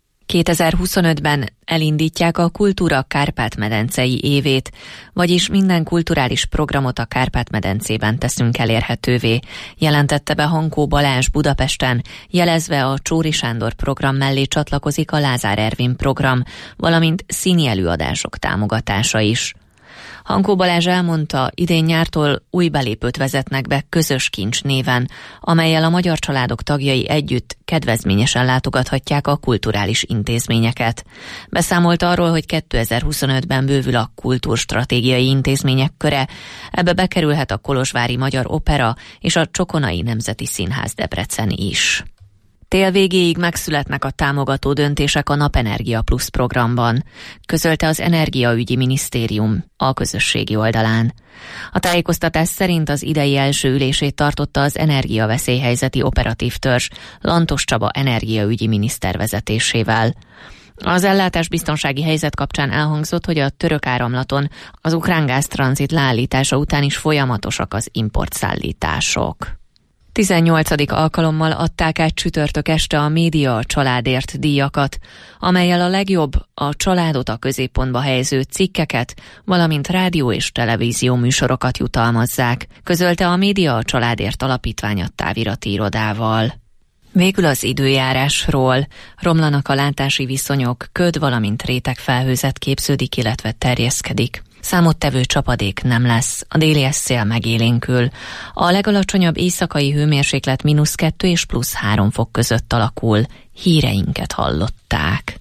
2025-ben elindítják a Kultúra Kárpát-medencei évét, vagyis minden kulturális programot a Kárpát-medencében teszünk elérhetővé, jelentette be Hankó Balázs Budapesten, jelezve a Csóri Sándor program mellé csatlakozik a Lázár Ervin program, valamint színi előadások támogatása is. Hankó Balázs elmondta, idén nyártól új belépőt vezetnek be Közös Kincs néven, amellyel a magyar családok tagjai együtt kedvezményesen látogathatják a kulturális intézményeket. Beszámolt arról, hogy 2025-ben bővül a kultúrstratégiai intézmények köre, ebbe bekerülhet a Kolozsvári Magyar Opera és a Csokonai Nemzeti Színház Debrecen is. Tél végéig megszületnek a támogató döntések a Napenergia Plusz programban, közölte az Energiaügyi Minisztérium a közösségi oldalán. A tájékoztatás szerint az idei első ülését tartotta az energiaveszélyhelyzeti operatív törzs Lantos Csaba energiaügyi miniszter vezetésével. Az ellátásbiztonsági helyzet kapcsán elhangzott, hogy a török áramlaton az ukrán gáztranzit leállítása után is folyamatosak az importszállítások. 18. alkalommal adták át csütörtök este a Média a családért díjakat, amellyel a legjobb, a családot a középpontba helyező cikkeket, valamint rádió és televízió műsorokat jutalmazzák, közölte a Média a családért alapítvány a távirati irodával. Végül az időjárásról. Romlanak a látási viszonyok, köd, valamint rétegfelhőzet képződik, illetve terjeszkedik. Számottevő csapadék nem lesz, a déli szél megélénkül. A legalacsonyabb éjszakai hőmérséklet -2 és +3 fok között alakul. Híreinket hallották.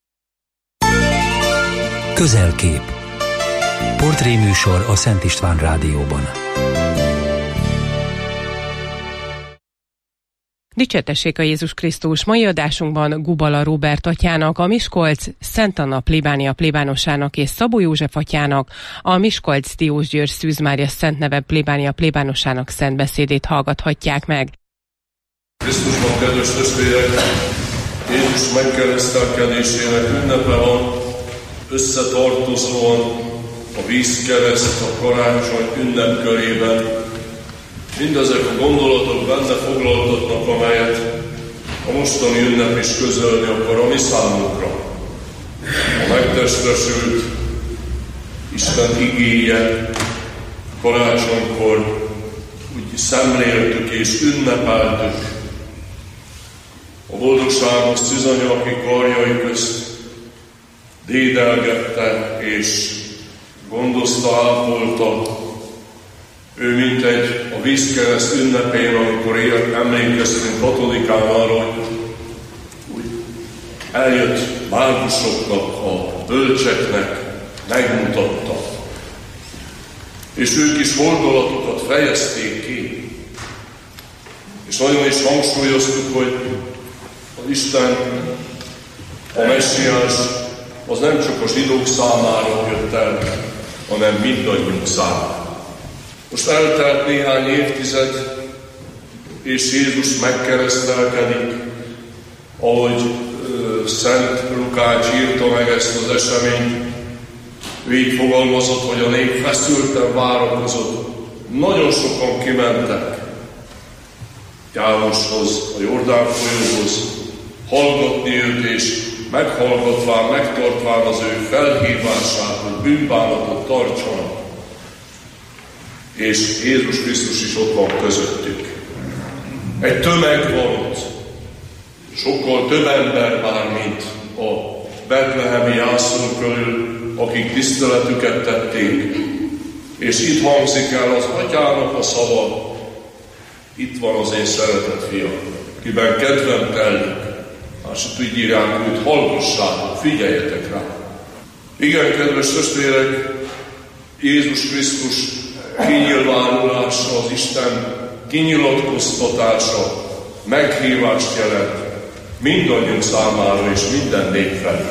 Közelkép. Portréműsor a Szent István Rádióban. Dicsértessék a Jézus Krisztus! Mai adásunkban Gubala Róbert atyának, a Miskolc Szent Anna plébánia plébánosának és Szabó József atyának, a Miskolc Diós György Szűz Mária Szent Neve plébánia plébánosának szent beszédét hallgathatják meg. Krisztusban, kedves testvérek, Jézus megkeresztelkedésének ünnepe van, összetartozóan a vízkereszt a karácsony ünnepkörében. Mindezek a gondolatok benne foglaltatnak, amelyet a mostani ünnep is közölni akar a mi számunkra. A megtestesült Isten igéje karácsonykor úgy szemléltük és ünnepeltük. A boldogságos szűzanya, aki karjai közt dédelgette és gondozta, ápolta. Ő mintegy a vízkereszt ünnepén, amikor emlékeztünk 6-án arra, hogy eljött mágusoknak, a bölcseknek megmutatta. És ők is fordulatokat fejezték ki. És nagyon is hangsúlyoztuk, hogy az Isten, a Messiás, az nem csak a zsidók számára jött el, hanem mindannyiunk számára. Most eltelt néhány évtized, és Jézus megkeresztelkedik, ahogy Szent Lukács írta meg ezt az eseményt. Ő így fogalmazott, hogy a nép feszülten várakozott. Nagyon sokan kimentek Jánoshoz, a Jordán folyóhoz, hallgatni őt, és meghallgatván, megtartván az ő felhívását, hogy bűnbánatot tartsanak. És Jézus Krisztus is ott van közöttük. Egy tömeg van ott. Sokkal több ember már, mint a betlehemi jászol körül, akik tiszteletüket tették. És itt hangzik el az atyának a szava. Itt van az én szeretett fiam, kiben kedvem telik. Másod így írják őt, hallgassátok, figyeljetek rá. Igen, kedves testvérek, Jézus Krisztus kinyilvánulása, az Isten kinyilatkoztatása meghívást jelent mindannyiunk számára és minden nép felé.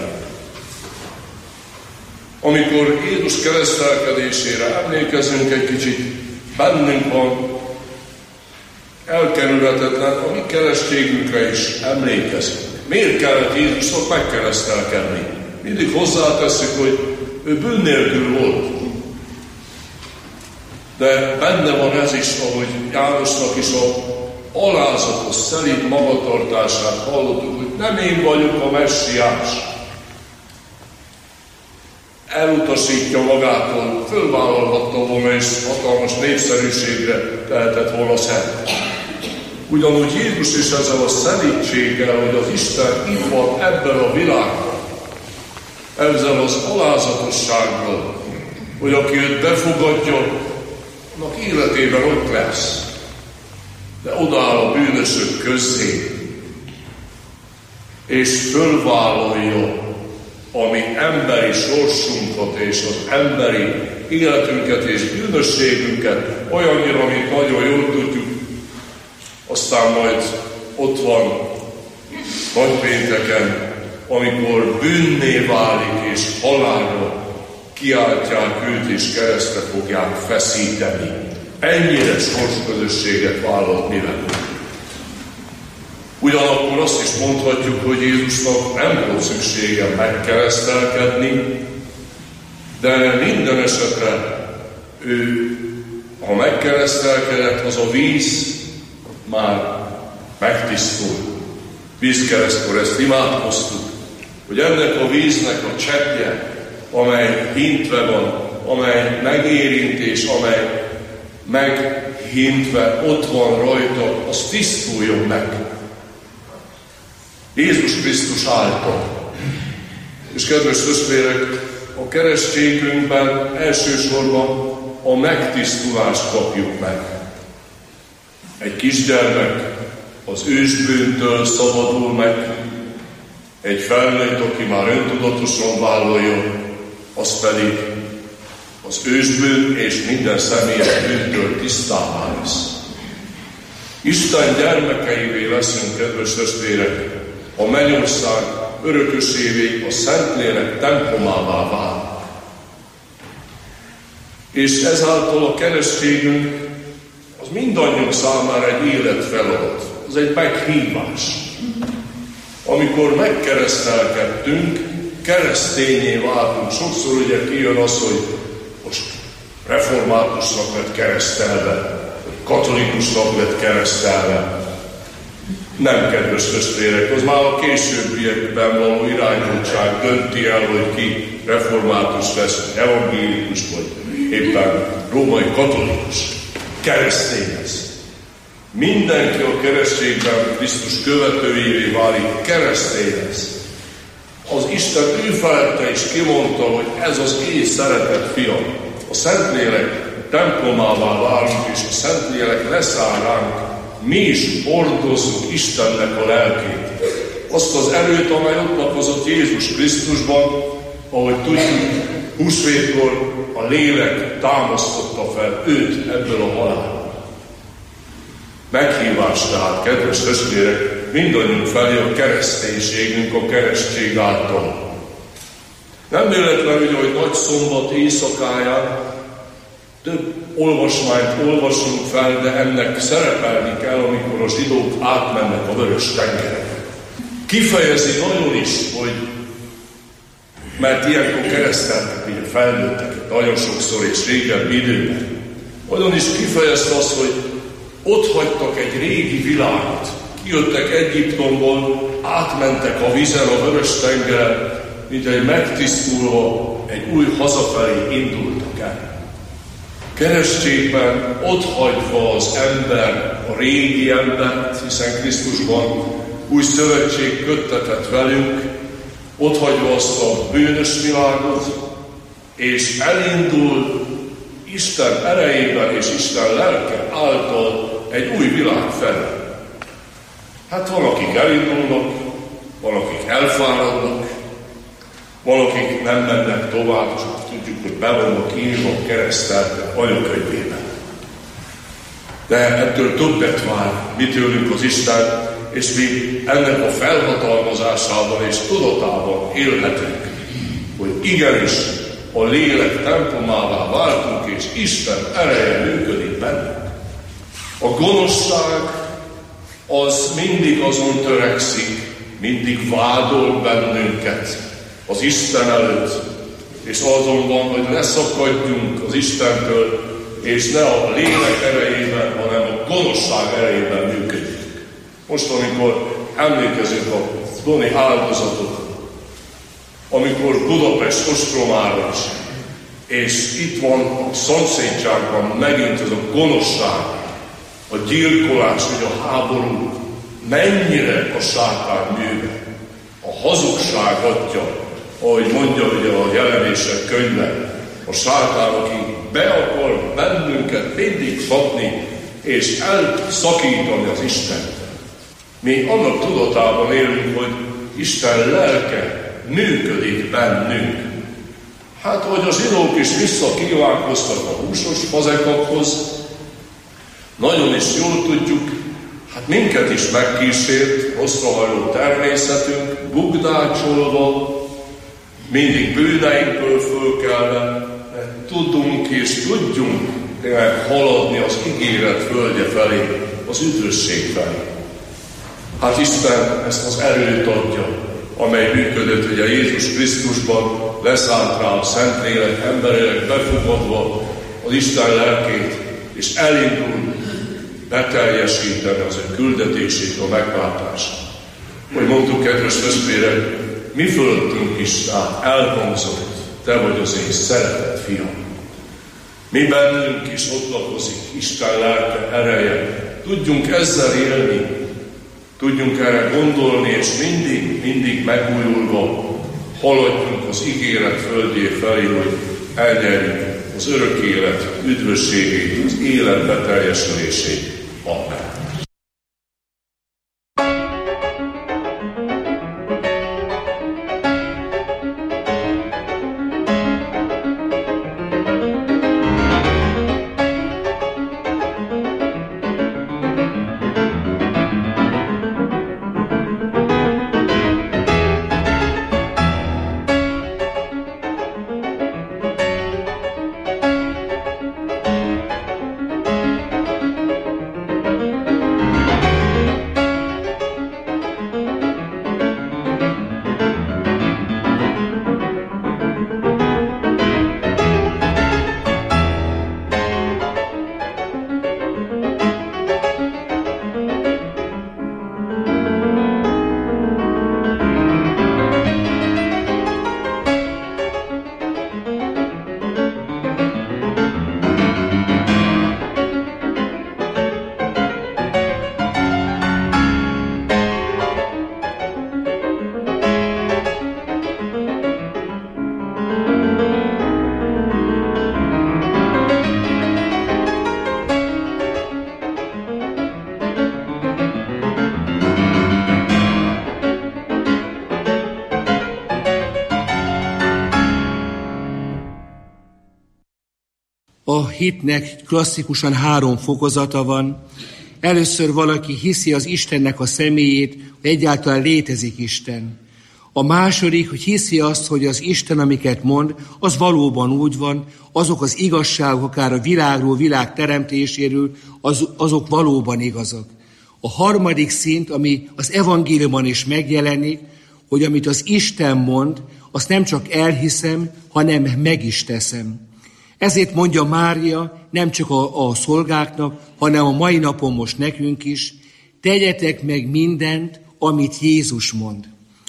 Amikor Jézus keresztelkedésére emlékezünk egy kicsit, bennünk van elkerülhetetlen, a mi keresztségünkre is emlékezünk. Miért kellett Jézusnak megkeresztelkedni? Mindig hozzátesszük, hogy ő bűn nélkül volt. De benne van ez is, ahogy Jánosnak is a alázatos, szelíd magatartását hallottuk, hogy nem én vagyok a messiás. Elutasítja magától, fölvállalhatta volna, és hatalmas népszerűségre tehetett volna szent. Ugyanúgy Jézus is ezzel a szelídséggel, hogy az Isten itt van ebben a világban, ezzel az alázatossággal, hogy aki őt befogadja, annak életében ott lesz. De odaáll a bűnösök közé, és fölvállalja a mi emberi sorsunkat és az emberi életünket és bűnösségünket olyannyira, amit nagyon jól tudjuk. Aztán majd ott van nagypénteken, amikor bűnné válik és halálra kiáltják őt és keresztre fogják feszíteni. Ennyire sorsközösséget vállalt mi velünk. Ugyanakkor azt is mondhatjuk, hogy Jézusnak nem volt szüksége megkeresztelkedni, de minden esetre ő, ha megkeresztelkedett, az a víz már megtisztul. Vízkeresztkor ezt imádkoztuk, hogy ennek a víznek a cseppje, amely hintve van, amely megérint és amely meghintve ott van rajta, az tisztuljon meg. Jézus Krisztus által. És kedves testvérek, a keresztségünkben elsősorban a megtisztulást kapjuk meg. Egy kisgyermek az ősbűntől szabadul meg, egy felnőtt, aki már öntudatosan vállalja, az pedig az ősbűn és minden személyes bűntől tisztává lesz. Isten gyermekeivé leszünk, kedves testvérek, a mennyország örökösévé, a Szentlélek templomává vál. És ezáltal a keresztségünk az mindannyiunk számára egy életfeladat. Az egy meghívás. Amikor megkeresztelkedtünk, keresztényé váltunk. Sokszor ugye kijön az, hogy most reformátusnak lett keresztelve, katolikusnak lett keresztelve. Nem, kedves testvérek, az már a későbbiekben való irányultság dönti el, hogy ki református lesz, evangélikus vagy éppen római katolikus. Keresztény lesz. Mindenki a keresztségben Krisztus követőjévé válik, keresztény lesz. Az Isten ő felette is kimondta, hogy ez az én szeretett fiam. A Szentlélek templomává válunk, és a Szentlélek leszáll ránk. Mi is hordozzuk Istennek a lelkét. Azt az erőt, amely ott lakozott Jézus Krisztusban, ahogy tudjuk, húsvétkor a lélek támasztotta fel őt ebből a halálból. Meghívás tehát, kedves testvérek, mindannyiunk felé a kereszténységünk a keresztség által. Nem véletlenül, hogy nagy szombat éjszakáján több olvasmányt olvasunk fel, de ennek szerepelni kell, amikor a zsidók átmennek a Vörös-tengeren. Kifejezi nagyon is, hogy mert ilyenkor kereszteltek így a felnőtteket nagyon sokszor és régebbi időben. Nagyon is kifejezte azt, hogy ott hagytak egy régi világot. Kijöttek Egyiptomból, átmentek a vízen, a Vörös-tengeren, mint egy megtisztulva, egy új hazafelé indultak el. Keresztségben ott hagyva az ember, a régi embert, hiszen Krisztusban új szövetség köttetett velünk, ott hagyva azt a bűnös világot, és elindul Isten erejében és Isten lelke által egy új világ felé. Hát van, akik elindulnak, van, akik elfáradnak, van, akik nem mennek tovább, csak tudjuk, hogy be vannak írva a kereszteltek anyakönyvében. De ettől többet vár mi tőlünk az Isten, és mi ennek a felhatalmazásában és tudatában élhetünk, hogy igenis a lélek templomává váltunk, és Isten ereje működik bennünk. A gonoszság az mindig azon törekszik, mindig vádol bennünket az Isten előtt, és azon van, hogy leszakadjunk az Istentől, és ne a lélek erejében, hanem a gonoszság erejében működjünk. Most, amikor emlékezünk a doni áldozatokra, amikor Budapest ostromára is, és itt van a szomszédságban megint ez a gonoszság, a gyilkolás, vagy a háború, mennyire a sátán műve, a hazugság adja, ahogy mondja ugye a Jelenések könyve, a sátán, aki be akar bennünket mindig szapni, és elszakítani az Istent. Mi annak tudatában élünk, hogy Isten lelke működik bennünk. Hát, hogy a zsidók is visszakívánkoztak a húsos fazekakhoz, nagyon is jól tudjuk, hát minket is megkísért, rosszrahajló természetünk, bugdácsolva, mindig bűneinkből fölkelve, mert tudunk és tudjunk haladni az ígéret földje felé, az üdvösség felé. Hát Isten ezt az erőt adja, amely működött ugye Jézus Krisztusban, leszállt rá a Szentlélek, emberileg befogadva az Isten lelkét, és elindul beteljesíteni az ő küldetését, a megváltást. Hogy mondtuk, kedves testvérek, mi fölöttünk is elhangzott, te vagy az én szeretett fiam. Mi bennünk is ott lakozik Isten lelke ereje. Tudjunk ezzel élni, tudjunk erre gondolni, és mindig megújulva haladjunk az ígéret földjé felé, hogy elnyerjük az örök élet üdvösségét, az élet beteljesülését. Amen. A hitnek klasszikusan 3 fokozata van. Először valaki hiszi az Istennek a személyét, hogy egyáltalán létezik Isten. A második, hogy hiszi azt, hogy az Isten, amiket mond, az valóban úgy van, azok az igazságok, akár a világról, világ teremtéséről, azok valóban igazak. A harmadik szint, ami az evangéliumban is megjelenik, hogy amit az Isten mond, azt nem csak elhiszem, hanem meg is teszem. Ezért mondja Mária nem csak a szolgáknak, hanem a mai napon most nekünk is, tegyetek meg mindent, amit Jézus mond.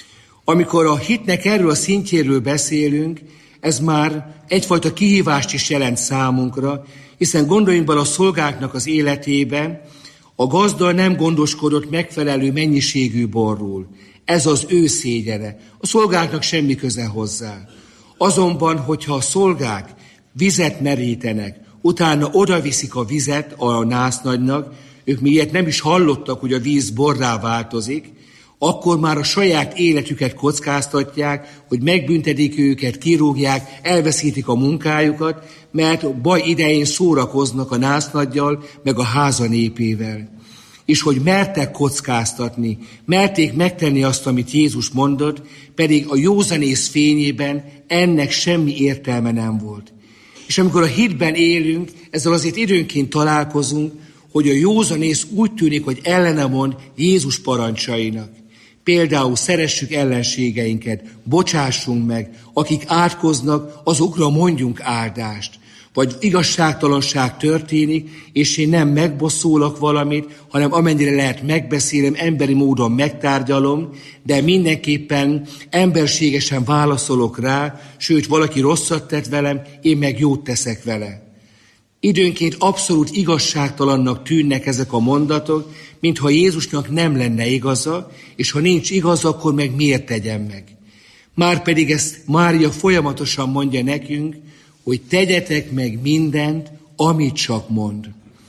Amikor a hitnek erről a szintjéről beszélünk, ez már egyfajta kihívást is jelent számunkra, hiszen gondoljunk bele a szolgáknak az életében, a gazda nem gondoskodott megfelelő mennyiségű borról. Ez az ő szégyene. A szolgáknak semmi köze hozzá. Azonban, hogyha a szolgák vizet merítenek, utána odaviszik a vizet a násznagynak, ők még ilyet nem is hallottak, hogy a víz borrá változik, akkor már a saját életüket kockáztatják, hogy megbüntetik őket, kirúgják, elveszítik a munkájukat, mert baj idején szórakoznak a násznaggyal, meg a háza népével. És hogy mertek kockáztatni, merték megtenni azt, amit Jézus mondott, pedig a józanész fényében ennek semmi értelme nem volt. És amikor a hitben élünk, ezzel azért időnként találkozunk, hogy a józanész úgy tűnik, hogy ellene mond Jézus parancsainak. Például szeressük ellenségeinket, bocsássunk meg, akik átkoznak, azokra mondjunk áldást. Vagy igazságtalanság történik, és én nem megbosszulok valamit, hanem amennyire lehet megbeszélem, emberi módon megtárgyalom, de mindenképpen emberségesen válaszolok rá, sőt, valaki rosszat tett velem, én meg jót teszek vele. Időnként abszolút igazságtalannak tűnnek ezek a mondatok, mintha Jézusnak nem lenne igaza, és ha nincs igaza, akkor meg miért tegyem meg. Márpedig ezt Mária folyamatosan mondja nekünk, hogy tegyetek meg mindent, amit csak mond.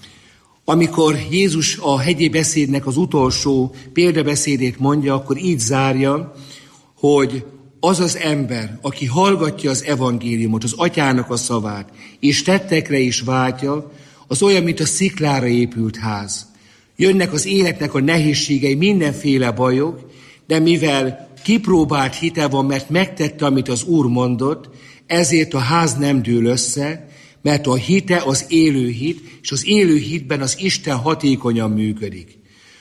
Amikor Jézus a hegyi beszédnek az utolsó példabeszédét mondja, akkor így zárja, hogy az az ember, aki hallgatja az evangéliumot, az atyának a szavát, és tettekre is váltja, az olyan, mint a sziklára épült ház. Jönnek az életnek a nehézségei, mindenféle bajok, de mivel kipróbált hite van, mert megtette, amit az Úr mondott, ezért a ház nem dől össze, mert a hite az élő hit, és az élő hitben az Isten hatékonyan működik.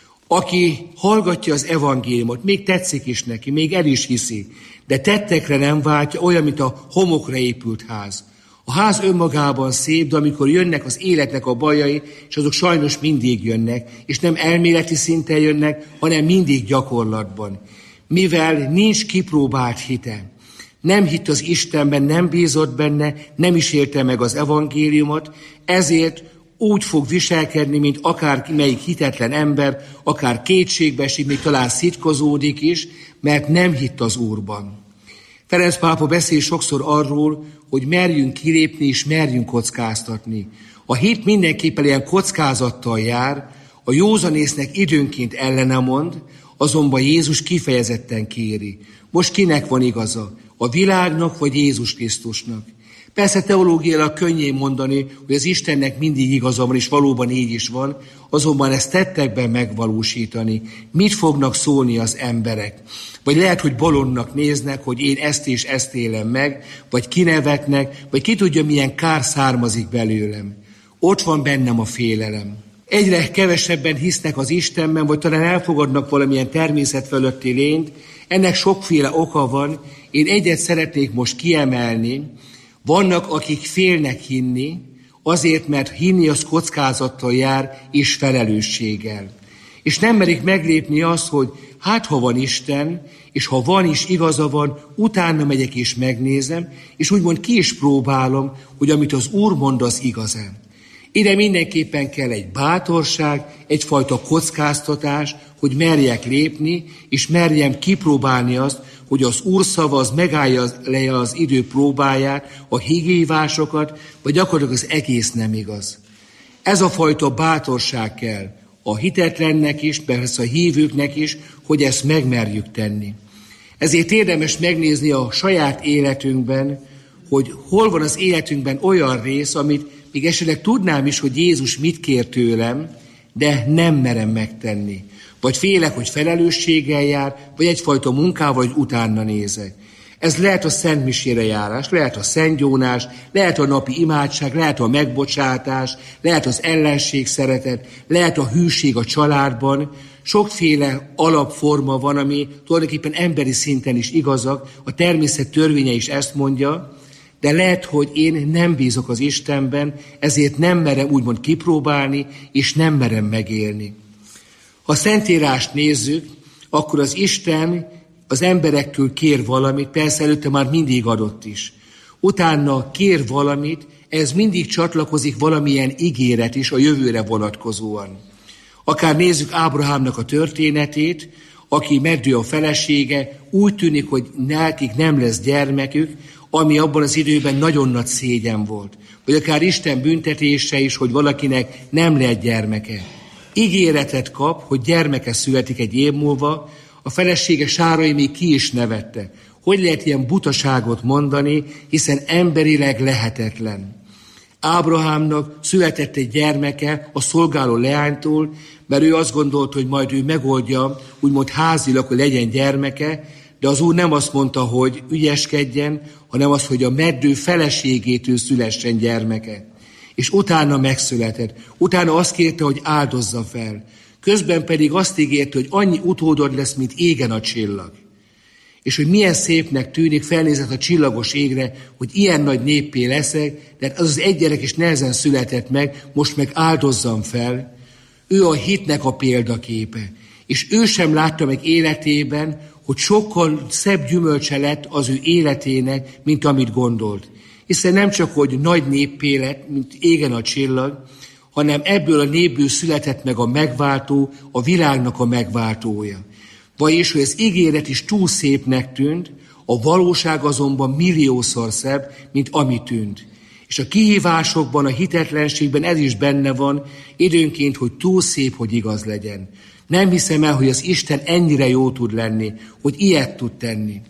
Aki hallgatja az evangéliumot, még tetszik is neki, még el is hiszi, de tettekre nem váltja, olyan, mint a homokra épült ház. A ház önmagában szép, de amikor jönnek az életnek a bajai, és azok sajnos mindig jönnek, és nem elméleti szinten jönnek, hanem mindig gyakorlatban. Mivel nincs kipróbált hite, nem hitt az Istenben, nem bízott benne, nem is élte meg az evangéliumot, ezért úgy fog viselkedni, mint akár melyik hitetlen ember, akár kétségbe esik, még talán szitkozódik is, mert nem hitt az Úrban. Ferenc pápa beszél sokszor arról, hogy merjünk kilépni és merjünk kockáztatni. A hit mindenképpen ilyen kockázattal jár, a józanésznek időnként ellene mond, azonban Jézus kifejezetten kéri. Most kinek van igaza? A világnak vagy Jézus Krisztusnak? Persze teológiailag könnyű mondani, hogy az Istennek mindig igaza van, és valóban így is van, azonban ezt tettekben megvalósítani. Mit fognak szólni az emberek? Vagy lehet, hogy bolondnak néznek, hogy én ezt és ezt élem meg, vagy kinevetnek, vagy ki tudja, milyen kár származik belőlem. Ott van bennem a félelem. Egyre kevesebben hisznek az Istenben, vagy talán elfogadnak valamilyen természet fölötti lényt. Ennek sokféle oka van. Én egyet szeretnék most kiemelni. Vannak, akik félnek hinni, azért, mert hinni az kockázattal jár, és felelősséggel. És nem merik meglépni azt, hogy hát ha van Isten, és ha van is igaza van, utána megyek és megnézem, és úgymond ki is próbálom, hogy amit az Úr mond, az igaz-e. Ide mindenképpen kell egy bátorság, egyfajta kockáztatás, hogy merjek lépni, és merjem kipróbálni azt, hogy az Úr szava az megállja le az idő próbáját, a higívásokat, vagy gyakorlatilag az egész nem igaz. Ez a fajta bátorság kell a hitetlennek is, persze a hívőknek is, hogy ezt megmerjük tenni. Ezért érdemes megnézni a saját életünkben, hogy hol van az életünkben olyan rész, amit még esetleg tudnám is, hogy Jézus mit kér tőlem, de nem merem megtenni. Vagy félek, hogy felelősséggel jár, vagy egyfajta munkával, hogy utána nézek. Ez lehet a szentmisére járás, lehet a szentgyónás, lehet a napi imádság, lehet a megbocsátás, lehet az ellenség szeretet, lehet a hűség a családban. Sokféle alapforma van, ami tulajdonképpen emberi szinten is igazak, a természet törvénye is ezt mondja, de lehet, hogy én nem bízok az Istenben, ezért nem merem úgymond kipróbálni, és nem merem megélni. Ha a Szentírást nézzük, akkor az Isten az emberektől kér valamit, persze előtte már mindig adott is. Utána kér valamit, ez mindig csatlakozik valamilyen ígéret is a jövőre vonatkozóan. Akár nézzük Ábrahámnak a történetét, aki meddő a felesége, úgy tűnik, hogy nekik nem lesz gyermekük, ami abban az időben nagyon nagy szégyen volt. Vagy akár Isten büntetése is, hogy valakinek nem lehet gyermeke. Ígéretet kap, hogy gyermeke születik egy év múlva, A felesége Sárai még ki is nevette. Hogy lehet ilyen butaságot mondani, hiszen emberileg lehetetlen. Ábrahámnak született egy gyermeke a szolgáló leánytól, mert ő azt gondolta, hogy majd ő megoldja, úgymond házilag, hogy legyen gyermeke, de az Úr nem azt mondta, hogy ügyeskedjen, hanem azt, hogy a meddő feleségétől szülessen gyermeke. És utána megszületett. Utána azt kérte, hogy áldozza fel. Közben pedig azt ígérte, hogy annyi utódod lesz, mint égen a csillag. És hogy milyen szépnek tűnik, felnézett a csillagos égre, hogy ilyen nagy néppé leszek, de az egy gyerek is nehezen született meg, most meg áldozzam fel. Ő a hitnek a példaképe. És ő sem látta meg életében, hogy sokkal szebb gyümölcse lett az ő életének, mint amit gondolt. Hiszen nem csak, hogy nagy néppé lett, mint égen a csillag, hanem ebből a népből született meg a megváltó, a világnak a megváltója. Vagyis, hogy az ígéret is túl szépnek tűnt, a valóság azonban milliószor szebb, mint ami tűnt. És a kihívásokban, a hitetlenségben ez is benne van, időnként, hogy túl szép, hogy igaz legyen. Nem hiszem el, hogy az Isten ennyire jó tud lenni, hogy ilyet tud tenni.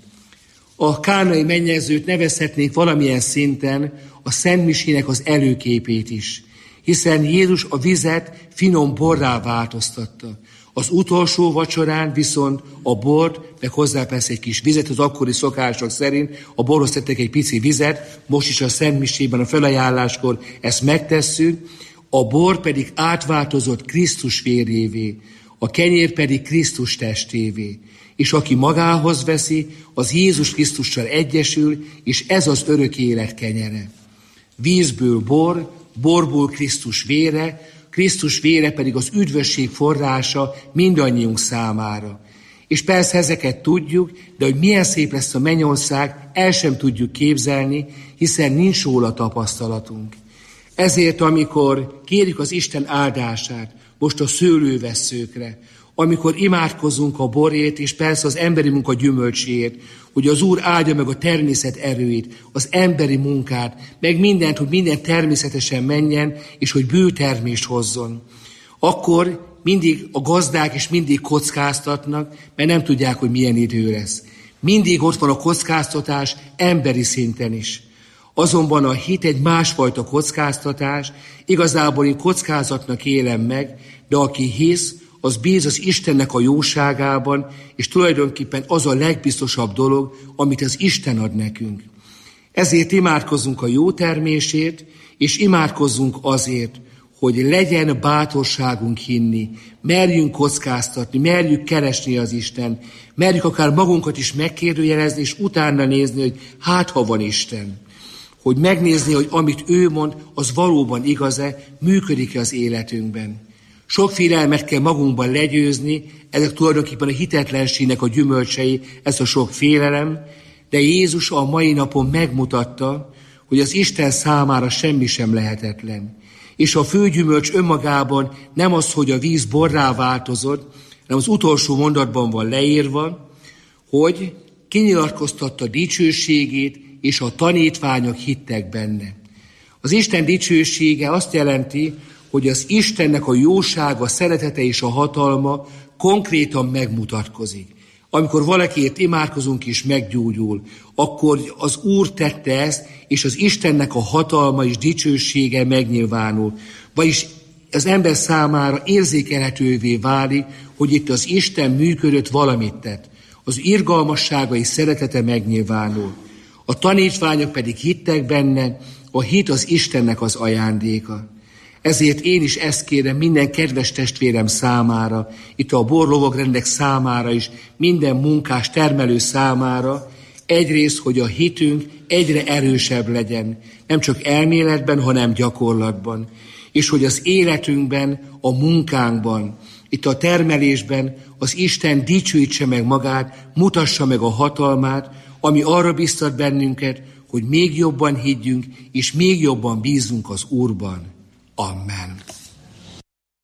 A kánai mennyezőt nevezhetnénk valamilyen szinten a Szentmisének az előképét is, hiszen Jézus a vizet finom borrá változtatta. Az utolsó vacsorán viszont a bort, meg hozzá persze egy kis vizet, az akkori szokások szerint a borhoz tettek egy pici vizet, most is a Szentmisében a felajánláskor ezt megtesszük, a bor pedig átváltozott Krisztus vérévé, a kenyér pedig Krisztus testévé. És aki magához veszi, az Jézus Krisztussal egyesül, és ez az örök élet kenyere. Vízből bor, borból Krisztus vére, Krisztus vére pedig az üdvösség forrása mindannyiunk számára. És persze ezeket tudjuk, de hogy milyen szép lesz a mennyország, el sem tudjuk képzelni, hiszen nincs róla tapasztalatunk. Ezért, amikor kérjük az Isten áldását, most a szőlővesszőkre, amikor imádkozunk a borért, és persze az emberi munka gyümölcséért, hogy az Úr áldja meg a természet erőit, az emberi munkát, meg mindent, hogy minden természetesen menjen, és hogy bőtermést hozzon. Akkor mindig a gazdák is mindig kockáztatnak, mert nem tudják, hogy milyen idő lesz. Mindig ott van a kockáztatás emberi szinten is. Azonban a hit egy másfajta kockáztatás, igazából én kockázatnak élem meg, de aki hisz, az bíz az Istennek a jóságában, és tulajdonképpen az a legbiztosabb dolog, amit az Isten ad nekünk. Ezért imádkozzunk a jó termésért, és imádkozzunk azért, hogy legyen bátorságunk hinni, merjünk kockáztatni, merjük keresni az Isten, merjük akár magunkat is megkérdőjelezni, és utána nézni, hogy hát ha van Isten. Hogy megnézni, hogy amit ő mond, az valóban igaz-e, működik-e az életünkben. Sok félelmet kell magunkban legyőzni, ezek tulajdonképpen a hitetlenségnek a gyümölcsei, ez a sok félelem, de Jézus a mai napon megmutatta, hogy az Isten számára semmi sem lehetetlen. És a fő gyümölcs önmagában nem az, hogy a víz borrá változott, hanem az utolsó mondatban van leírva, hogy kinyilatkoztatta dicsőségét, és a tanítványok hittek benne. Az Isten dicsősége azt jelenti, hogy az Istennek a jósága, szeretete és a hatalma konkrétan megmutatkozik. Amikor valakiért imádkozunk és meggyógyul, akkor az Úr tette ezt, és az Istennek a hatalma és dicsősége megnyilvánul. Vagyis az ember számára érzékelhetővé válik, hogy itt az Isten működött, valamit tett. Az irgalmassága és szeretete megnyilvánul. A tanítványok pedig hittek benne, a hit az Istennek az ajándéka. Ezért én is ezt kérem minden kedves testvérem számára, itt a borlovagrendek számára is, minden munkás, termelő számára, egyrészt, hogy a hitünk egyre erősebb legyen, nem csak elméletben, hanem gyakorlatban. És hogy az életünkben, a munkánkban, itt a termelésben az Isten dicsőítse meg magát, mutassa meg a hatalmát, ami arra biztat bennünket, hogy még jobban higgyünk, és még jobban bízunk az Úrban. Amen.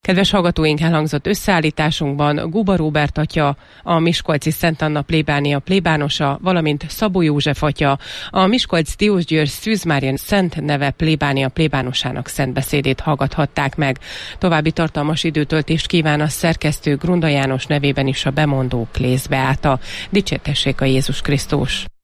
Kedves hallgatóink, elhangzott összeállításunkban Guba Róbert atya, a miskolci Szent Anna plébánia plébánosa, valamint Szabó József atya, a Miskolc Diósgyőr Szűz Mária Szent Neve plébánia plébánosának szentbeszédét hallgathatták meg. További tartalmas időtöltést kíván a szerkesztő Grunda János nevében is a bemondó Klész Beáta. Dicsértessék a Jézus Krisztus!